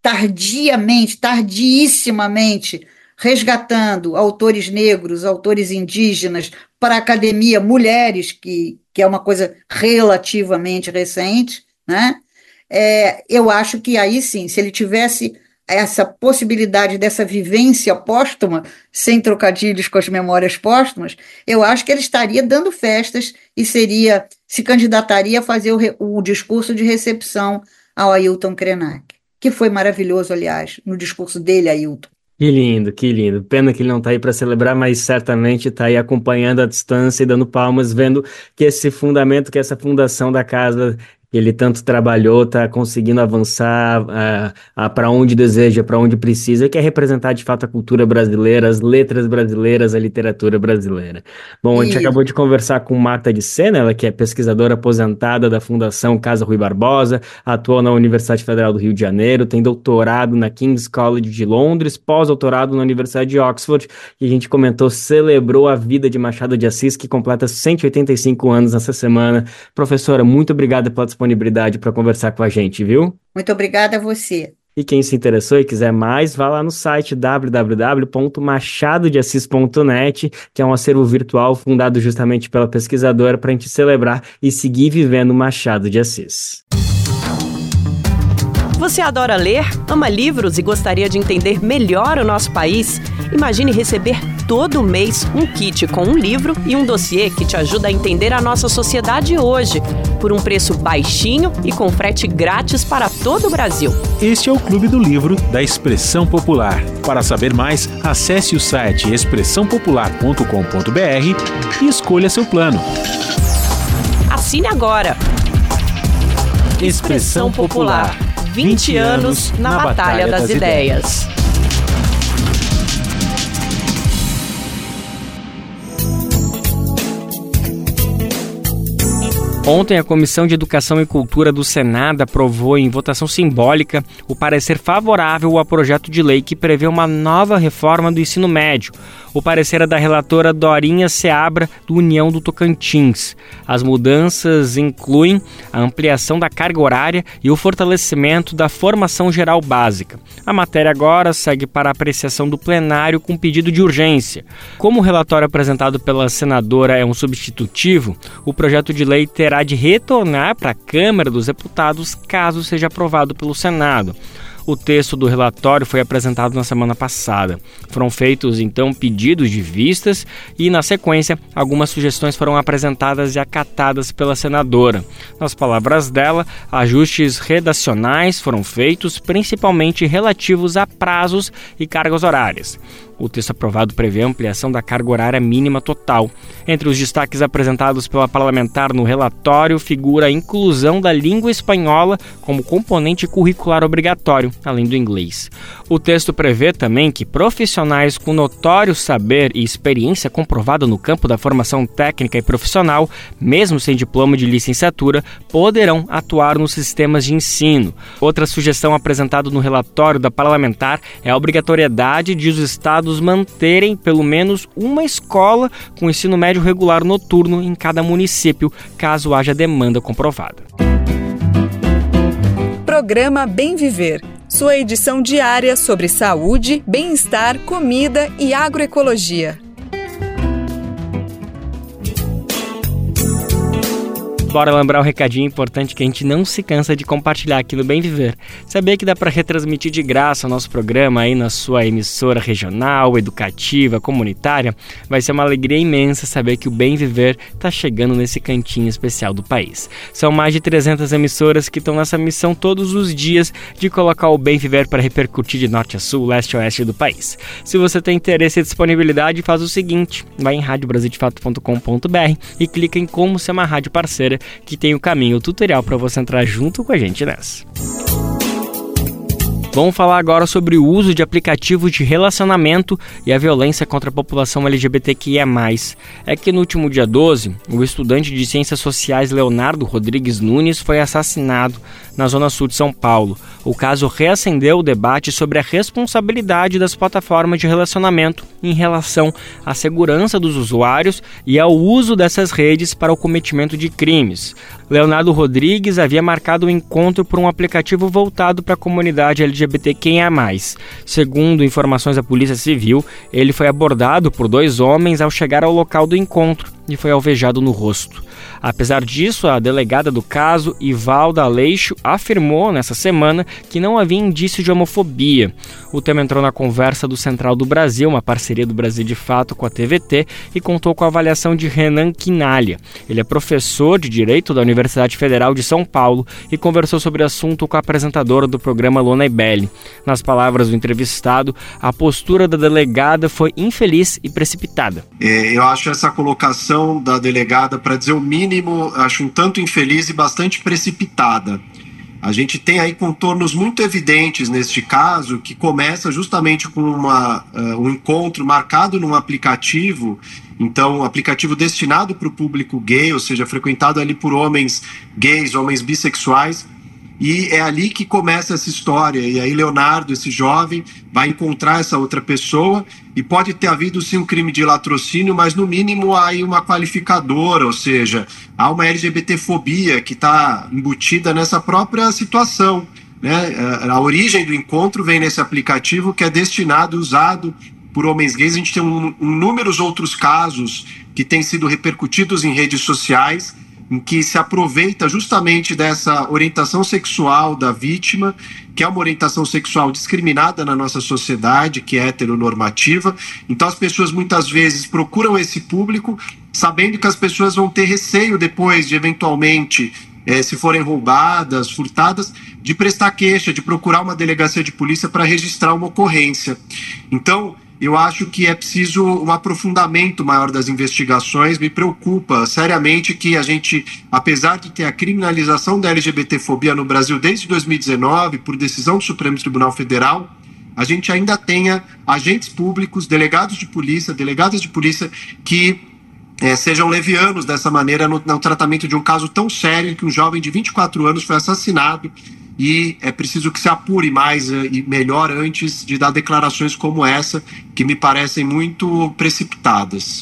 tardiissimamente resgatando autores negros, autores indígenas para a academia, mulheres, que é uma coisa relativamente recente, né? Eu acho que aí sim, se ele tivesse essa possibilidade dessa vivência póstuma, sem trocadilhos com as memórias póstumas, eu acho que ele estaria dando festas e se candidataria a fazer o discurso de recepção ao Ailton Krenak, que foi maravilhoso, aliás, no discurso dele, Ailton. Que lindo, que lindo. Pena que ele não está aí para celebrar, mas certamente está aí acompanhando a distância e dando palmas, vendo que esse fundamento, que essa fundação da casa que ele tanto trabalhou, está conseguindo avançar para onde deseja, para onde precisa, que é representar de fato a cultura brasileira, as letras brasileiras, a literatura brasileira. Bom, a gente acabou de conversar com Marta de Sena, ela que é pesquisadora aposentada da Fundação Casa Rui Barbosa, atua na Universidade Federal do Rio de Janeiro, tem doutorado na King's College de Londres, pós-doutorado na Universidade de Oxford, e a gente comentou, celebrou a vida de Machado de Assis, que completa 185 anos nessa semana. Professora, muito obrigada pela disponibilidade para conversar com a gente, viu? Muito obrigada a você. E quem se interessou e quiser mais, vá lá no site www.machadodeassis.net, que é um acervo virtual fundado justamente pela pesquisadora para a gente celebrar e seguir vivendo Machado de Assis. Você adora ler, ama livros e gostaria de entender melhor o nosso país? Imagine receber todo mês um kit com um livro e um dossiê que te ajuda a entender a nossa sociedade hoje, por um preço baixinho e com frete grátis para todo o Brasil. Este é o Clube do Livro da Expressão Popular. Para saber mais, acesse o site expressãopopular.com.br e escolha seu plano. Assine agora! Expressão Popular. 20 anos na Batalha das Ideias. Ontem, a Comissão de Educação e Cultura do Senado aprovou em votação simbólica o parecer favorável ao projeto de lei que prevê uma nova reforma do ensino médio. O parecer é da relatora Dorinha Seabra, do União do Tocantins. As mudanças incluem a ampliação da carga horária e o fortalecimento da formação geral básica. A matéria agora segue para a apreciação do plenário com pedido de urgência. Como o relatório apresentado pela senadora é um substitutivo, o projeto de lei terá de retornar para a Câmara dos Deputados caso seja aprovado pelo Senado. O texto do relatório foi apresentado na semana passada. Foram feitos, então, pedidos de vistas e, na sequência, algumas sugestões foram apresentadas e acatadas pela senadora. Nas palavras dela, ajustes redacionais foram feitos, principalmente relativos a prazos e cargas horárias. O texto aprovado prevê a ampliação da carga horária mínima total. Entre os destaques apresentados pela parlamentar no relatório figura a inclusão da língua espanhola como componente curricular obrigatório, além do inglês. O texto prevê também que profissionais com notório saber e experiência comprovada no campo da formação técnica e profissional, mesmo sem diploma de licenciatura, poderão atuar nos sistemas de ensino. Outra sugestão apresentada no relatório da parlamentar é a obrigatoriedade de os estados manterem pelo menos uma escola com ensino médio regular noturno em cada município, caso haja demanda comprovada. Programa Bem Viver, sua edição diária sobre saúde, bem-estar, comida e agroecologia. Bora lembrar um recadinho importante que a gente não se cansa de compartilhar aqui no Bem Viver. Saber que dá para retransmitir de graça o nosso programa aí na sua emissora regional, educativa, comunitária. Vai ser uma alegria imensa saber que o Bem Viver está chegando nesse cantinho especial do país. São mais de 300 emissoras que estão nessa missão todos os dias de colocar o Bem Viver para repercutir de norte a sul, leste a oeste do país. Se você tem interesse e disponibilidade, faz o seguinte, vai em radiobrasildefato.com.br e clica em como ser uma rádio parceira, que tem o caminho, o tutorial para você entrar junto com a gente nessa. Vamos falar agora sobre o uso de aplicativos de relacionamento e a violência contra a população LGBTQIA+. É que no último dia 12, o estudante de Ciências Sociais Leonardo Rodrigues Nunes foi assassinado na zona sul de São Paulo. O caso reacendeu o debate sobre a responsabilidade das plataformas de relacionamento em relação à segurança dos usuários e ao uso dessas redes para o cometimento de crimes. Leonardo Rodrigues havia marcado o encontro por um aplicativo voltado para a comunidade LGBTQIA+. Segundo informações da Polícia Civil, ele foi abordado por 2 homens ao chegar ao local do encontro e foi alvejado no rosto. Apesar disso, a delegada do caso, Ivalda Aleixo, afirmou nessa semana que não havia indício de homofobia. O tema entrou na conversa do Central do Brasil, uma parceria do Brasil de Fato com a TVT, e contou com a avaliação de Renan Quinalha. Ele é professor de Direito da Universidade Federal de São Paulo e conversou sobre o assunto com a apresentadora do programa Lona Ibelli. Nas palavras do entrevistado, a postura da delegada foi infeliz e precipitada. Eu acho essa colocação da delegada, para dizer o mínimo, acho um tanto infeliz e bastante precipitada. A gente tem aí contornos muito evidentes neste caso, que começa justamente com um encontro marcado num aplicativo, então um aplicativo destinado para o público gay, ou seja, frequentado ali por homens gays, homens bissexuais, e é ali que começa essa história. E aí Leonardo, esse jovem, vai encontrar essa outra pessoa, e pode ter havido sim um crime de latrocínio, mas no mínimo há aí uma qualificadora, ou seja, há uma LGBTfobia que está embutida nessa própria situação, né? A origem do encontro vem nesse aplicativo que é destinado, usado por homens gays. A gente tem inúmeros outros casos que têm sido repercutidos em redes sociais, em que se aproveita justamente dessa orientação sexual da vítima, que é uma orientação sexual discriminada na nossa sociedade, que é heteronormativa. Então as pessoas muitas vezes procuram esse público, sabendo que as pessoas vão ter receio depois de eventualmente, se forem roubadas, furtadas, de prestar queixa, de procurar uma delegacia de polícia para registrar uma ocorrência. Então, eu acho que é preciso um aprofundamento maior das investigações. Me preocupa seriamente que a gente, apesar de ter a criminalização da LGBTfobia no Brasil desde 2019, por decisão do Supremo Tribunal Federal, a gente ainda tenha agentes públicos, delegadas de polícia que sejam levianos dessa maneira no tratamento de um caso tão sério, que um jovem de 24 anos foi assassinado. E é preciso que se apure mais e melhor antes de dar declarações como essa, que me parecem muito precipitadas.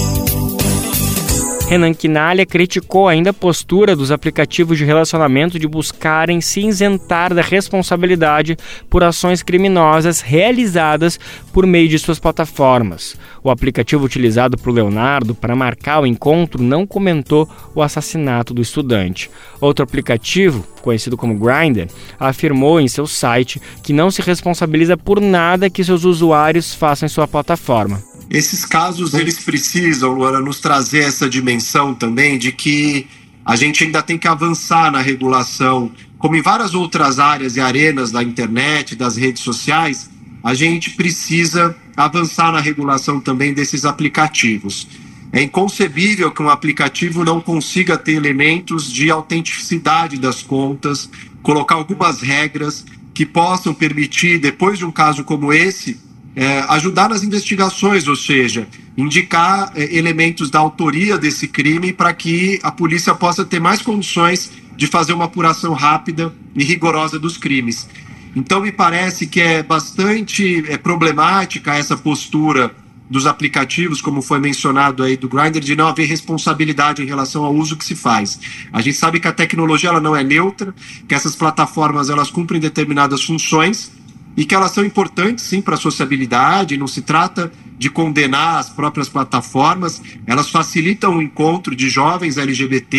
Renan Quinalha criticou ainda a postura dos aplicativos de relacionamento de buscarem se isentar da responsabilidade por ações criminosas realizadas por meio de suas plataformas. O aplicativo utilizado por Leonardo para marcar o encontro não comentou o assassinato do estudante. Outro aplicativo, conhecido como Grindr, afirmou em seu site que não se responsabiliza por nada que seus usuários façam em sua plataforma. Esses casos, eles precisam, Luana, nos trazer essa dimensão também de que a gente ainda tem que avançar na regulação. Como em várias outras áreas e arenas da internet, das redes sociais, a gente precisa avançar na regulação também desses aplicativos. É inconcebível que um aplicativo não consiga ter elementos de autenticidade das contas, colocar algumas regras que possam permitir, depois de um caso como esse, ajudar nas investigações, ou seja, indicar elementos da autoria desse crime para que a polícia possa ter mais condições de fazer uma apuração rápida e rigorosa dos crimes. Então me parece que é bastante problemática essa postura dos aplicativos, como foi mencionado aí do Grindr, de não haver responsabilidade em relação ao uso que se faz. A gente sabe que a tecnologia ela não é neutra, que essas plataformas elas cumprem determinadas funções e que elas são importantes sim para a sociabilidade. Não se trata de condenar as próprias plataformas, elas facilitam o encontro de jovens LGBTs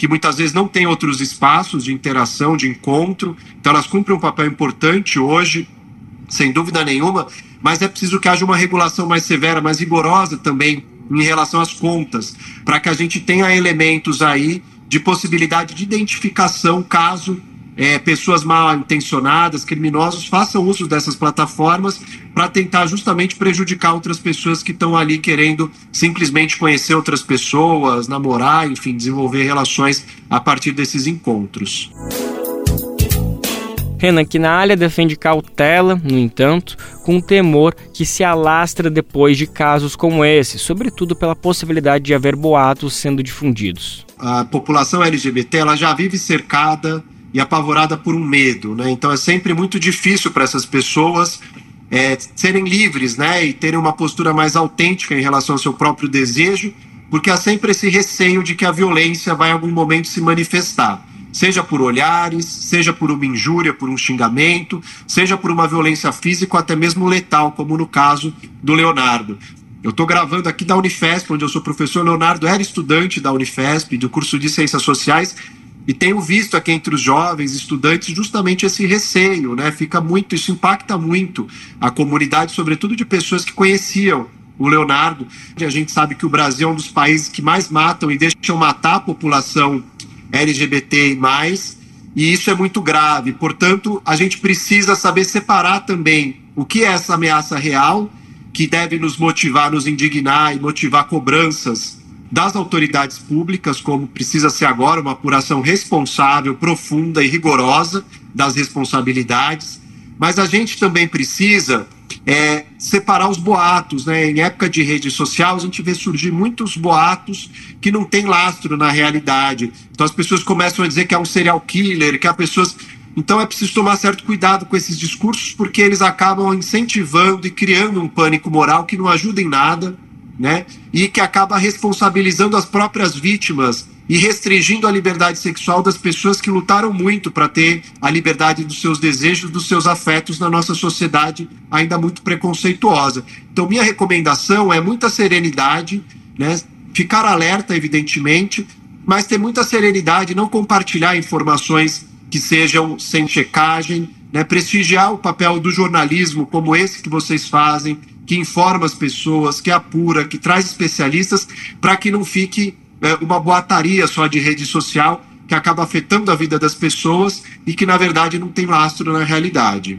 que muitas vezes não têm outros espaços de interação, de encontro. Então elas cumprem um papel importante hoje, sem dúvida nenhuma, mas é preciso que haja uma regulação mais severa, mais rigorosa também em relação às contas, para que a gente tenha elementos aí de possibilidade de identificação caso pessoas mal intencionadas, criminosos, façam uso dessas plataformas para tentar justamente prejudicar outras pessoas que estão ali querendo simplesmente conhecer outras pessoas, namorar, enfim, desenvolver relações a partir desses encontros. Renan Quinalha defende cautela, no entanto, com temor que se alastra depois de casos como esse, sobretudo pela possibilidade de haver boatos sendo difundidos. A população LGBT ela já vive cercada e apavorada por um medo, né? Então é sempre muito difícil para essas pessoas serem livres, né? E terem uma postura mais autêntica em relação ao seu próprio desejo, porque há sempre esse receio de que a violência vai em algum momento se manifestar, seja por olhares, seja por uma injúria, por um xingamento, seja por uma violência física ou até mesmo letal, como no caso do Leonardo. Eu estou gravando aqui da Unifesp, onde eu sou professor. Leonardo era estudante da Unifesp, do curso de Ciências Sociais, e tenho visto aqui entre os jovens estudantes justamente esse receio, né? Isso impacta muito a comunidade, sobretudo de pessoas que conheciam o Leonardo. A gente sabe que o Brasil é um dos países que mais matam e deixam matar a população LGBT+, e isso é muito grave. Portanto, a gente precisa saber separar também o que é essa ameaça real, que deve nos motivar, nos indignar e motivar cobranças das autoridades públicas, como precisa ser agora, uma apuração responsável, profunda e rigorosa das responsabilidades. Mas a gente também precisa separar os boatos, né? Em época de rede social, a gente vê surgir muitos boatos que não têm lastro na realidade. Então as pessoas começam a dizer que é um serial killer, que há pessoas... Então é preciso tomar certo cuidado com esses discursos, porque eles acabam incentivando e criando um pânico moral que não ajuda em nada, né? E que acaba responsabilizando as próprias vítimas e restringindo a liberdade sexual das pessoas que lutaram muito para ter a liberdade dos seus desejos, dos seus afetos na nossa sociedade ainda muito preconceituosa. Então minha recomendação é muita serenidade, né? Ficar alerta, evidentemente, mas ter muita serenidade, não compartilhar informações que sejam sem checagem, né? Prestigiar o papel do jornalismo como esse que vocês fazem, que informa as pessoas, que apura, que traz especialistas, para que não fique uma boataria só de rede social que acaba afetando a vida das pessoas e que, na verdade, não tem lastro na realidade.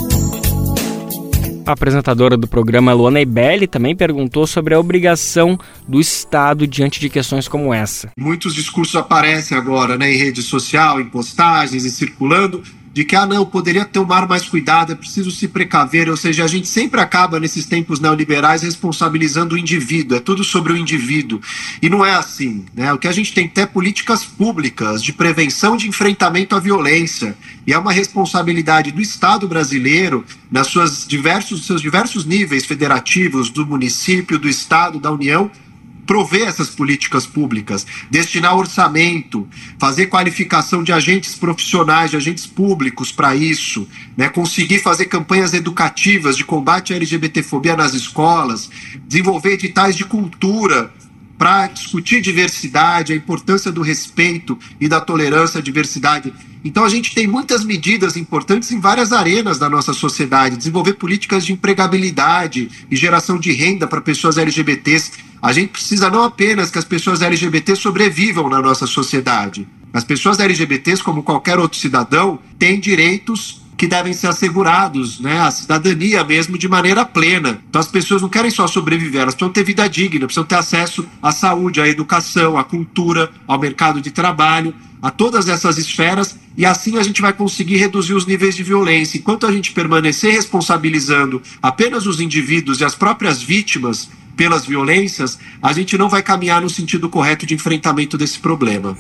A apresentadora do programa, Luana Ibelli, também perguntou sobre a obrigação do Estado diante de questões como essa. Muitos discursos aparecem agora, né, em rede social, em postagens e circulando, de que, não, poderia tomar mais cuidado, é preciso se precaver, ou seja, a gente sempre acaba nesses tempos neoliberais responsabilizando o indivíduo, é tudo sobre o indivíduo, e não é assim, né? O que a gente tem que ter é políticas públicas de prevenção, de enfrentamento à violência, e é uma responsabilidade do Estado brasileiro, nos seus diversos níveis federativos, do município, do Estado, da União, prover essas políticas públicas, destinar orçamento, fazer qualificação de agentes profissionais, de agentes públicos para isso, né? Conseguir fazer campanhas educativas de combate à LGBTfobia nas escolas, desenvolver editais de cultura para discutir diversidade, a importância do respeito e da tolerância à diversidade. Então a gente tem muitas medidas importantes em várias arenas da nossa sociedade, desenvolver políticas de empregabilidade e geração de renda para pessoas LGBTs. A gente precisa não apenas que as pessoas LGBT sobrevivam na nossa sociedade. As pessoas LGBTs, como qualquer outro cidadão, têm direitos que devem ser assegurados, né? A cidadania mesmo de maneira plena. Então as pessoas não querem só sobreviver, elas precisam ter vida digna, precisam ter acesso à saúde, à educação, à cultura, ao mercado de trabalho, a todas essas esferas, e assim a gente vai conseguir reduzir os níveis de violência. Enquanto a gente permanecer responsabilizando apenas os indivíduos e as próprias vítimas pelas violências, a gente não vai caminhar no sentido correto de enfrentamento desse problema.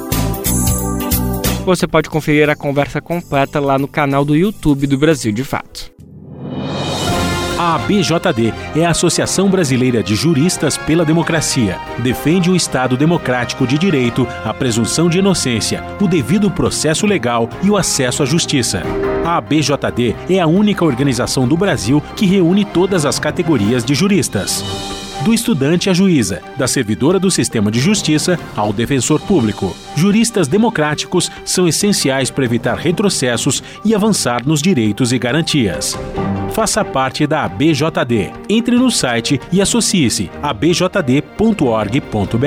Você pode conferir a conversa completa lá no canal do YouTube do Brasil de Fato. A ABJD é a Associação Brasileira de Juristas pela Democracia. Defende o Estado democrático de direito, a presunção de inocência, o devido processo legal e o acesso à justiça. A ABJD é a única organização do Brasil que reúne todas as categorias de juristas. do estudante à juíza, da servidora do sistema de justiça ao defensor público. Juristas democráticos são essenciais para evitar retrocessos e avançar nos direitos e garantias. Faça parte da ABJD. Entre no site e associe-se a abjd.org.br.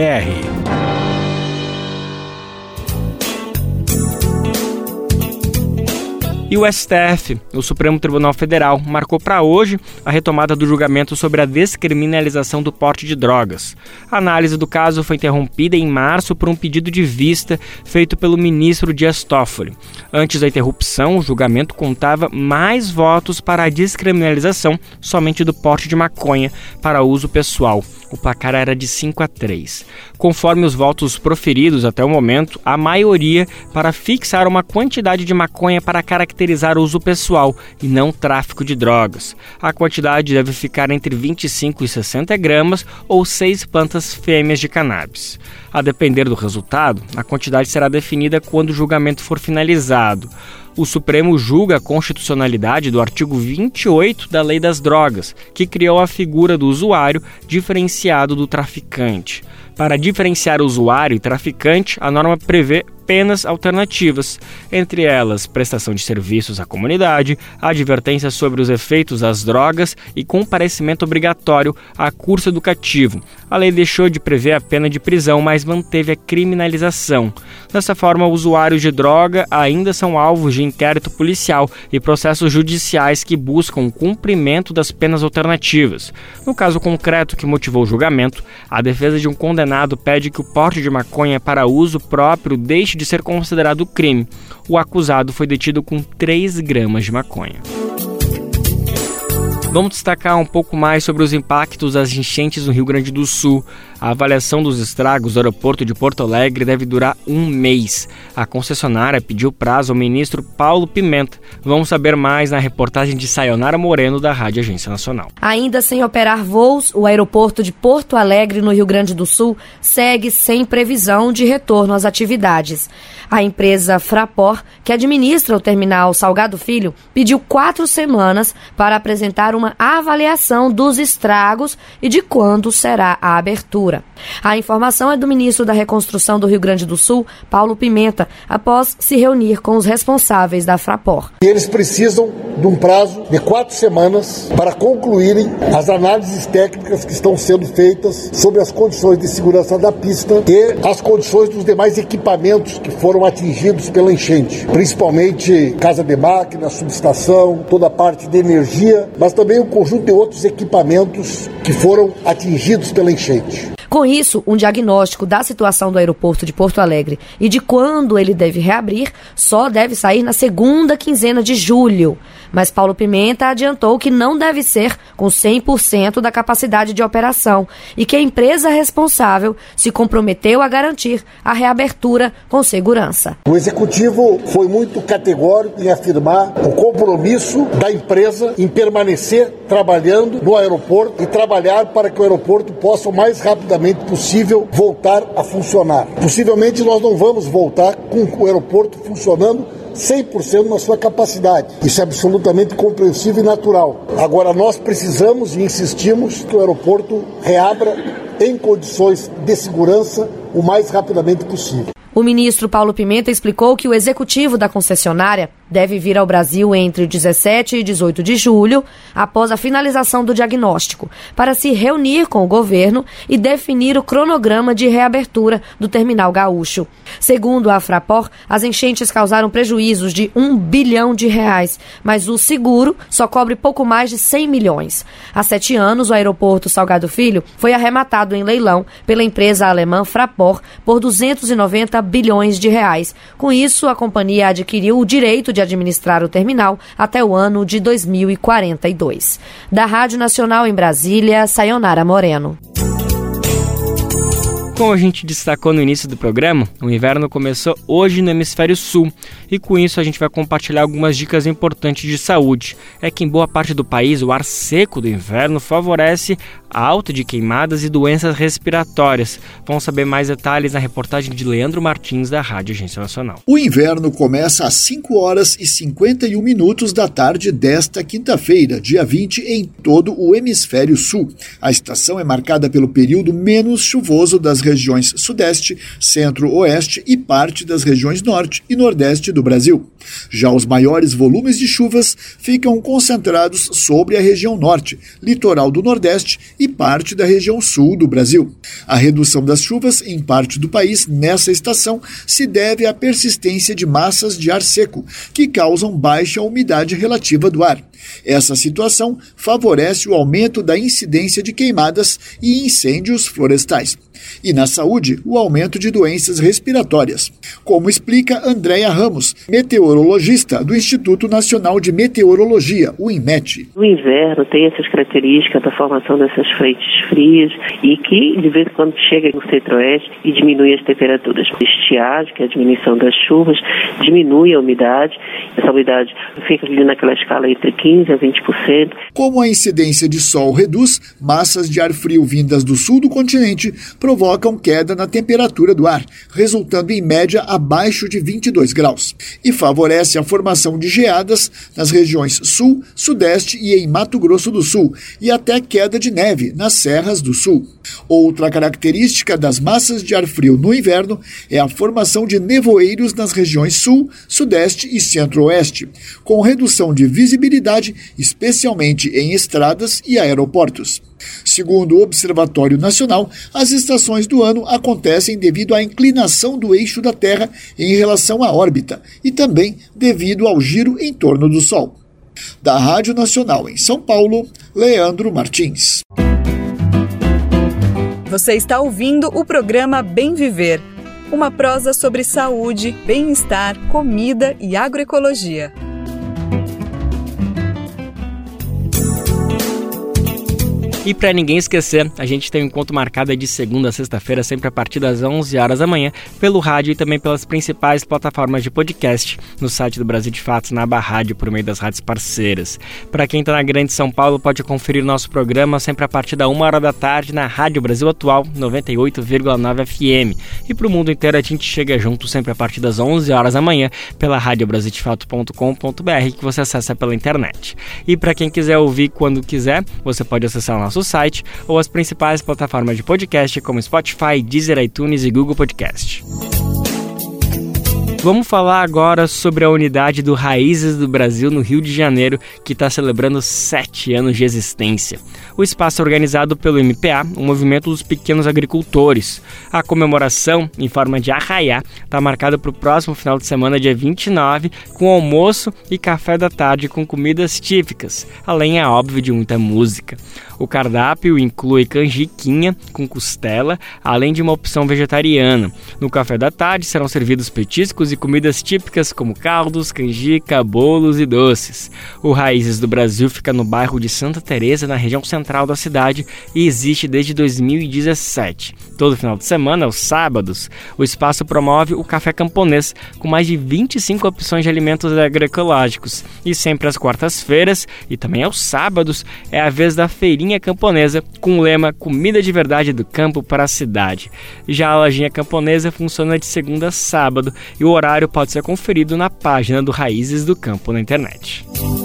E o STF, o Supremo Tribunal Federal, marcou para hoje a retomada do julgamento sobre a descriminalização do porte de drogas. A análise do caso foi interrompida em março por um pedido de vista feito pelo ministro Dias Toffoli. Antes da interrupção, o julgamento contava mais votos para a descriminalização somente do porte de maconha para uso pessoal. O placar era de 5-3. Conforme os votos proferidos até o momento, a maioria para fixar uma quantidade de maconha para caracterizar o uso pessoal e não tráfico de drogas. A quantidade deve ficar entre 25 e 60 gramas ou 6 plantas fêmeas de cannabis. A depender do resultado, a quantidade será definida quando o julgamento for finalizado. O Supremo julga a constitucionalidade do artigo 28 da Lei das Drogas, que criou a figura do usuário diferenciado do traficante. Para diferenciar usuário e traficante, a norma prevê penas alternativas, entre elas prestação de serviços à comunidade, advertência sobre os efeitos das drogas e comparecimento obrigatório a curso educativo. A lei deixou de prever a pena de prisão, mas manteve a criminalização. Dessa forma, usuários de droga ainda são alvos de inquérito policial e processos judiciais que buscam o cumprimento das penas alternativas. No caso concreto que motivou o julgamento, a defesa de um condenado pede que o porte de maconha para uso próprio deixe de ser considerado crime. O acusado foi detido com 3 gramas de maconha. Vamos destacar um pouco mais sobre os impactos das enchentes no Rio Grande do Sul. A avaliação dos estragos do aeroporto de Porto Alegre deve durar 1 mês. A concessionária pediu prazo ao ministro Paulo Pimenta. Vamos saber mais na reportagem de Sayonara Moreno, da Rádio Agência Nacional. Ainda sem operar voos, o aeroporto de Porto Alegre, no Rio Grande do Sul, segue sem previsão de retorno às atividades. A empresa Fraport, que administra o terminal Salgado Filho, pediu 4 semanas para apresentar uma avaliação dos estragos e de quando será a abertura. A informação é do ministro da Reconstrução do Rio Grande do Sul, Paulo Pimenta, após se reunir com os responsáveis da Fraport. Eles precisam de um prazo de 4 semanas para concluírem as análises técnicas que estão sendo feitas sobre as condições de segurança da pista e as condições dos demais equipamentos que foram atingidos pela enchente, principalmente casa de máquina, subestação, toda a parte de energia, mas também um conjunto de outros equipamentos que foram atingidos pela enchente. Com isso, um diagnóstico da situação do aeroporto de Porto Alegre e de quando ele deve reabrir só deve sair na segunda quinzena de julho. Mas Paulo Pimenta adiantou que não deve ser com 100% da capacidade de operação e que a empresa responsável se comprometeu a garantir a reabertura com segurança. O executivo foi muito categórico em afirmar o compromisso da empresa em permanecer trabalhando no aeroporto e trabalhar para que o aeroporto possa o mais rapidamente possível voltar a funcionar. Possivelmente nós não vamos voltar com o aeroporto funcionando 100% na sua capacidade. Isso é absolutamente compreensível e natural. Agora nós precisamos e insistimos que o aeroporto reabra em condições de segurança o mais rapidamente possível. O ministro Paulo Pimenta explicou que o executivo da concessionária deve vir ao Brasil entre 17 e 18 de julho, após a finalização do diagnóstico, para se reunir com o governo e definir o cronograma de reabertura do terminal gaúcho. Segundo a Fraport, as enchentes causaram prejuízos de R$1 bilhão, mas o seguro só cobre pouco mais de 100 milhões. Há 7 anos, o aeroporto Salgado Filho foi arrematado em leilão pela empresa alemã Fraport por 290 bilhões de reais. Com isso, a companhia adquiriu o direito de administrar o terminal até o ano de 2042. Da Rádio Nacional em Brasília, Sayonara Moreno. Como a gente destacou no início do programa, o inverno começou hoje no hemisfério sul e com isso a gente vai compartilhar algumas dicas importantes de saúde. É que em boa parte do país o ar seco do inverno favorece a alta de queimadas e doenças respiratórias. Vamos saber mais detalhes na reportagem de Leandro Martins da Rádio Agência Nacional. O inverno começa às 5h51 da tarde desta quinta-feira, dia 20, em todo o hemisfério sul. A estação é marcada pelo período menos chuvoso das regiões Sudeste, Centro-Oeste e parte das regiões Norte e Nordeste do Brasil. Já os maiores volumes de chuvas ficam concentrados sobre a região Norte, litoral do Nordeste e parte da região Sul do Brasil. A redução das chuvas em parte do país nessa estação se deve à persistência de massas de ar seco, que causam baixa umidade relativa do ar. Essa situação favorece o aumento da incidência de queimadas e incêndios florestais. E na saúde, o aumento de doenças respiratórias. Como explica Andréia Ramos, meteorologista do Instituto Nacional de Meteorologia, o INMET. O inverno tem essas características da formação dessas frentes frias e que, de vez em quando, chega no centro-oeste e diminui as temperaturas. Estiagem, que é a diminuição das chuvas, diminui a umidade. Essa umidade fica ali naquela escala entre 15% a 20%. Como a incidência de sol reduz, massas de ar frio vindas do sul do continente provocam queda na temperatura do ar, resultando em média abaixo de 22 graus. E favorece a formação de geadas nas regiões sul, sudeste e em Mato Grosso do Sul, e até queda de neve nas serras do sul. Outra característica das massas de ar frio no inverno é a formação de nevoeiros nas regiões sul, sudeste e centro-oeste, com redução de visibilidade, especialmente em estradas e aeroportos. Segundo o Observatório Nacional, as estações do ano acontecem devido à inclinação do eixo da Terra em relação à órbita e também devido ao giro em torno do Sol. Da Rádio Nacional em São Paulo, Leandro Martins. Você está ouvindo o programa Bem Viver, uma prosa sobre saúde, bem-estar, comida e agroecologia. E para ninguém esquecer, a gente tem um encontro marcado de segunda a sexta-feira, sempre a partir das 11 horas da manhã, pelo rádio e também pelas principais plataformas de podcast, no site do Brasil de Fato, na aba rádio, por meio das rádios parceiras. Para quem está na Grande São Paulo, pode conferir nosso programa sempre a partir da 1h da tarde na Rádio Brasil Atual, 98,9 FM. E para o mundo inteiro a gente chega junto sempre a partir das 11 horas da manhã pela radiobrasildefato.com.br, que você acessa pela internet. E para quem quiser ouvir quando quiser, você pode acessar o nosso site ou as principais plataformas de podcast como Spotify, Deezer, iTunes e Google Podcast. Vamos falar agora sobre a unidade do Raízes do Brasil no Rio de Janeiro, que está celebrando 7 anos de existência. O espaço é organizado pelo MPA, o Movimento dos Pequenos Agricultores. A comemoração, em forma de arraiá, está marcada para o próximo final de semana, dia 29, com almoço e café da tarde com comidas típicas, além, é óbvio, de muita música. O cardápio inclui canjiquinha com costela, além de uma opção vegetariana. No café da tarde serão servidos petiscos e comidas típicas como caldos, canjica, bolos e doces. O Raízes do Brasil fica no bairro de Santa Teresa, na região central da cidade, e existe desde 2017. Todo final de semana, aos sábados, o espaço promove o café camponês, com mais de 25 opções de alimentos agroecológicos. E sempre às quartas-feiras, e também aos sábados, é a vez da feirinha camponesa, com o lema Comida de Verdade do Campo para a Cidade. Já a lojinha camponesa funciona de segunda a sábado e o horário pode ser conferido na página do Raízes do Campo na internet.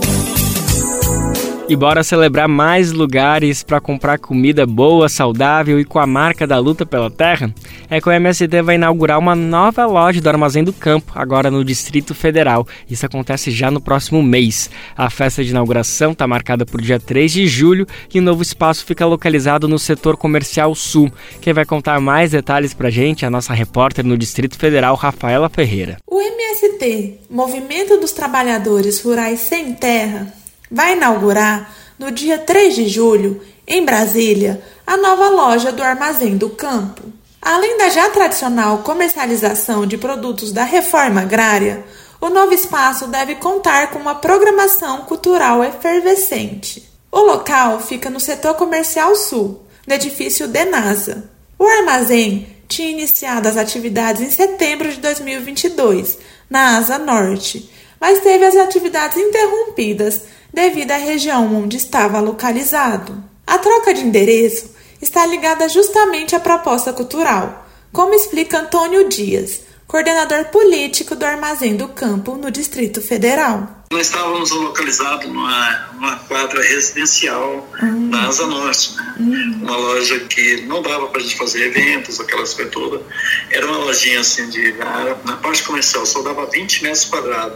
E bora celebrar mais lugares para comprar comida boa, saudável e com a marca da luta pela terra? É que o MST vai inaugurar uma nova loja do Armazém do Campo, agora no Distrito Federal. Isso acontece já no próximo mês. A festa de inauguração está marcada por dia 3 de julho e o novo espaço fica localizado no setor comercial sul. Quem vai contar mais detalhes para a gente é a nossa repórter no Distrito Federal, Rafaela Ferreira. O MST, Movimento dos Trabalhadores Rurais Sem Terra, vai inaugurar, no dia 3 de julho, em Brasília, a nova loja do Armazém do Campo. Além da já tradicional comercialização de produtos da reforma agrária, o novo espaço deve contar com uma programação cultural efervescente. O local fica no setor comercial sul, no edifício Denasa. O armazém tinha iniciado as atividades em setembro de 2022, na Asa Norte, mas teve as atividades interrompidas devido à região onde estava localizado. A troca de endereço está ligada justamente à proposta cultural, como explica Antônio Dias, coordenador político do Armazém do Campo, no Distrito Federal. Nós estávamos localizados numa quadra residencial na Asa Norte, né? Uma loja que não dava para a gente fazer eventos, aquelas coisas todas. Era uma lojinha assim, na parte comercial, só dava 20 metros quadrados.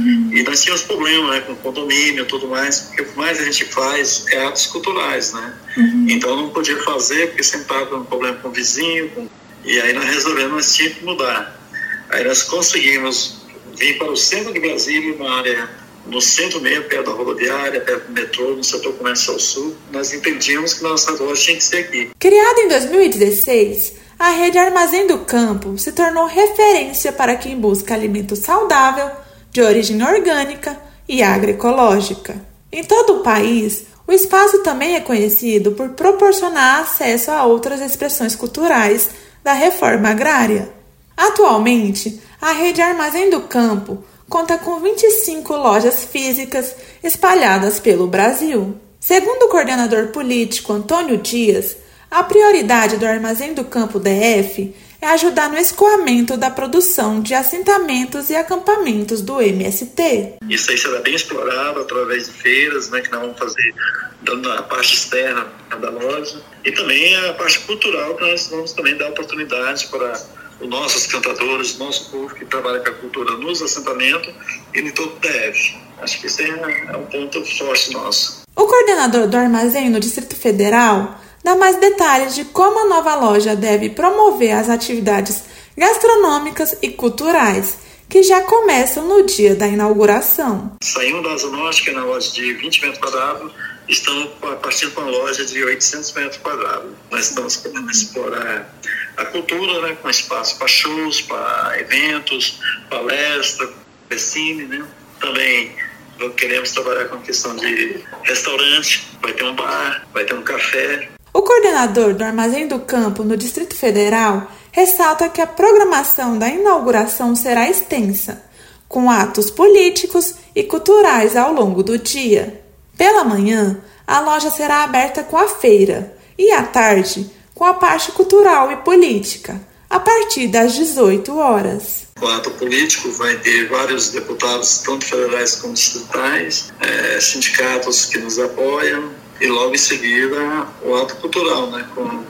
E nós tínhamos problema, né, com condomínio e tudo mais, porque o que mais a gente faz é atos culturais, né? Então não podia fazer, porque sempre estava com problema com o vizinho, e aí nós resolvemos, nós tínhamos que mudar. Aí nós conseguimos vir para o centro de Brasília, uma área no centro mesmo, perto da rodoviária, perto do metrô, no setor comercial sul. Nós entendíamos que nossa loja tinha que ser aqui. Criada em 2016, a rede Armazém do Campo se tornou referência para quem busca alimento saudável, de origem orgânica e agroecológica. Em todo o país, o espaço também é conhecido por proporcionar acesso a outras expressões culturais da reforma agrária. Atualmente, a rede Armazém do Campo conta com 25 lojas físicas espalhadas pelo Brasil. Segundo o coordenador político Antônio Dias, a prioridade do Armazém do Campo DF é ajudar no escoamento da produção de assentamentos e acampamentos do MST. Isso aí será bem explorado através de feiras, né, que nós vamos fazer dando a parte externa da loja, e também a parte cultural, que nós vamos também dar oportunidade para os nossos cantadores, o nosso povo que trabalha com a cultura nos assentamentos e em todo o DF. Acho que isso é um ponto forte nosso. O coordenador do Armazém no Distrito Federal dá mais detalhes de como a nova loja deve promover as atividades gastronômicas e culturais, que já começam no dia da inauguração. Saímos da Asa Norte, que é na loja de 20 metros quadrados, estamos partindo para uma loja de 800 metros quadrados. Nós estamos querendo explorar a cultura, né, com espaço para shows, para eventos, palestra, cine, né? Também queremos trabalhar com a questão de restaurante, vai ter um bar, vai ter um café. O coordenador do Armazém do Campo no Distrito Federal ressalta que a programação da inauguração será extensa, com atos políticos e culturais ao longo do dia. Pela manhã, a loja será aberta com a feira e à tarde com a parte cultural e política, a partir das 18 horas. O ato político vai ter vários deputados, tanto federais como distritais, sindicatos que nos apoiam, e logo em seguida o ato cultural, né, com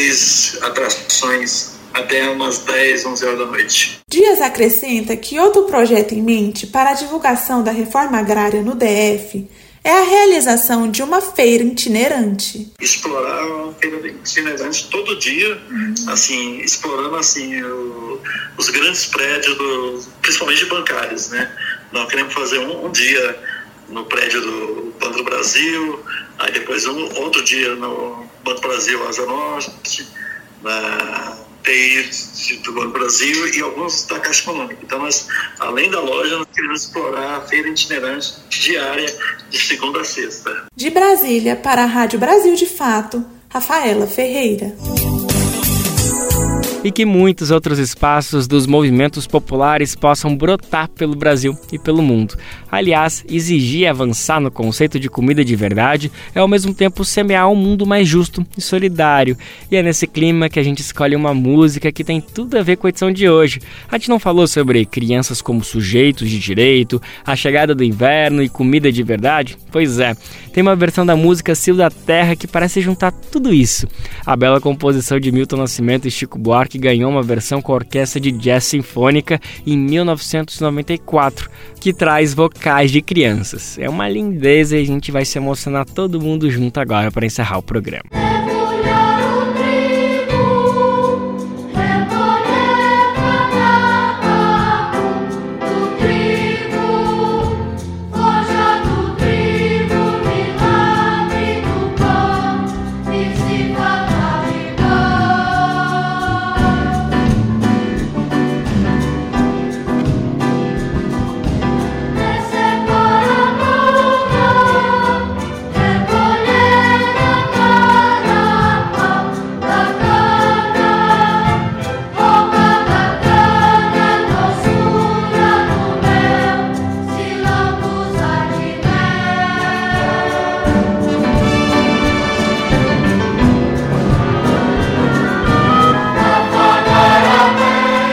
3 atrações até umas 10, 11 horas da noite. Dias acrescenta que outro projeto em mente para a divulgação da reforma agrária no DF é a realização de uma feira itinerante. Explorar uma feira itinerante todo dia, assim, explorando assim, os grandes prédios, principalmente bancários, né? Nós queremos fazer um dia no prédio do Banco do Brasil, aí depois outro dia no Banco do Brasil Asa Norte, na TI do Banco do Brasil e alguns da Caixa Econômica. Então, nós, além da loja, nós queremos explorar a feira itinerante diária de segunda a sexta. De Brasília, para a Rádio Brasil de Fato, Rafaela Ferreira. E que muitos outros espaços dos movimentos populares possam brotar pelo Brasil e pelo mundo. Aliás, exigir avançar no conceito de comida de verdade é ao mesmo tempo semear um mundo mais justo e solidário. E é nesse clima que a gente escolhe uma música que tem tudo a ver com a edição de hoje. A gente não falou sobre crianças como sujeitos de direito, a chegada do inverno e comida de verdade? Pois é, tem uma versão da música Cio da Terra que parece juntar tudo isso. A bela composição de Milton Nascimento e Chico Buarque ganhou uma versão com a orquestra de jazz sinfônica em 1994, que traz vocais de crianças. É uma lindeza e a gente vai se emocionar todo mundo junto agora para encerrar o programa.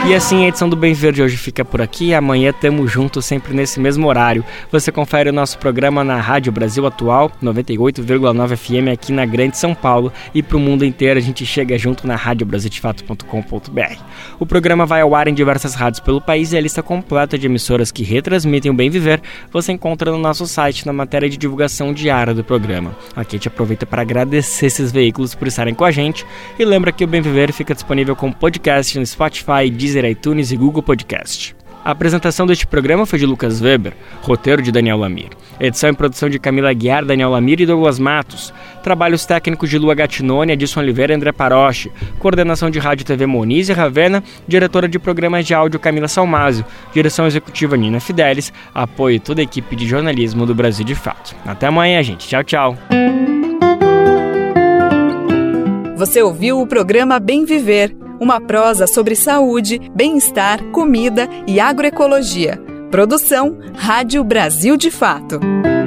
E assim a edição do Bem Viver de hoje fica por aqui. Amanhã tamo junto sempre nesse mesmo horário. Você confere o nosso programa na Rádio Brasil Atual, 98,9 FM aqui na Grande São Paulo, e pro mundo inteiro a gente chega junto na radiobrasildefato.com.br. O programa vai ao ar em diversas rádios pelo país e a lista completa de emissoras que retransmitem o Bem Viver você encontra no nosso site na matéria de divulgação diária do programa. Aqui a gente aproveita para agradecer esses veículos por estarem com a gente e lembra que o Bem Viver fica disponível como podcast no Spotify, Deezer, iTunes e Google Podcast. A apresentação deste programa foi de Lucas Weber, roteiro de Daniel Lamir. Edição e produção de Camila Guiar, Daniel Lamir e Douglas Matos. Trabalhos técnicos de Lua Gattinone, Edson Oliveira e André Paroche. Coordenação de Rádio e TV Monize Ravena. Diretora de programas de áudio Camila Salmásio. Direção executiva Nina Fidelis. Apoio toda a equipe de jornalismo do Brasil de Fato. Até amanhã, gente. Tchau, tchau. Você ouviu o programa Bem Viver, uma prosa sobre saúde, bem-estar, comida e agroecologia. Produção Rádio Brasil de Fato.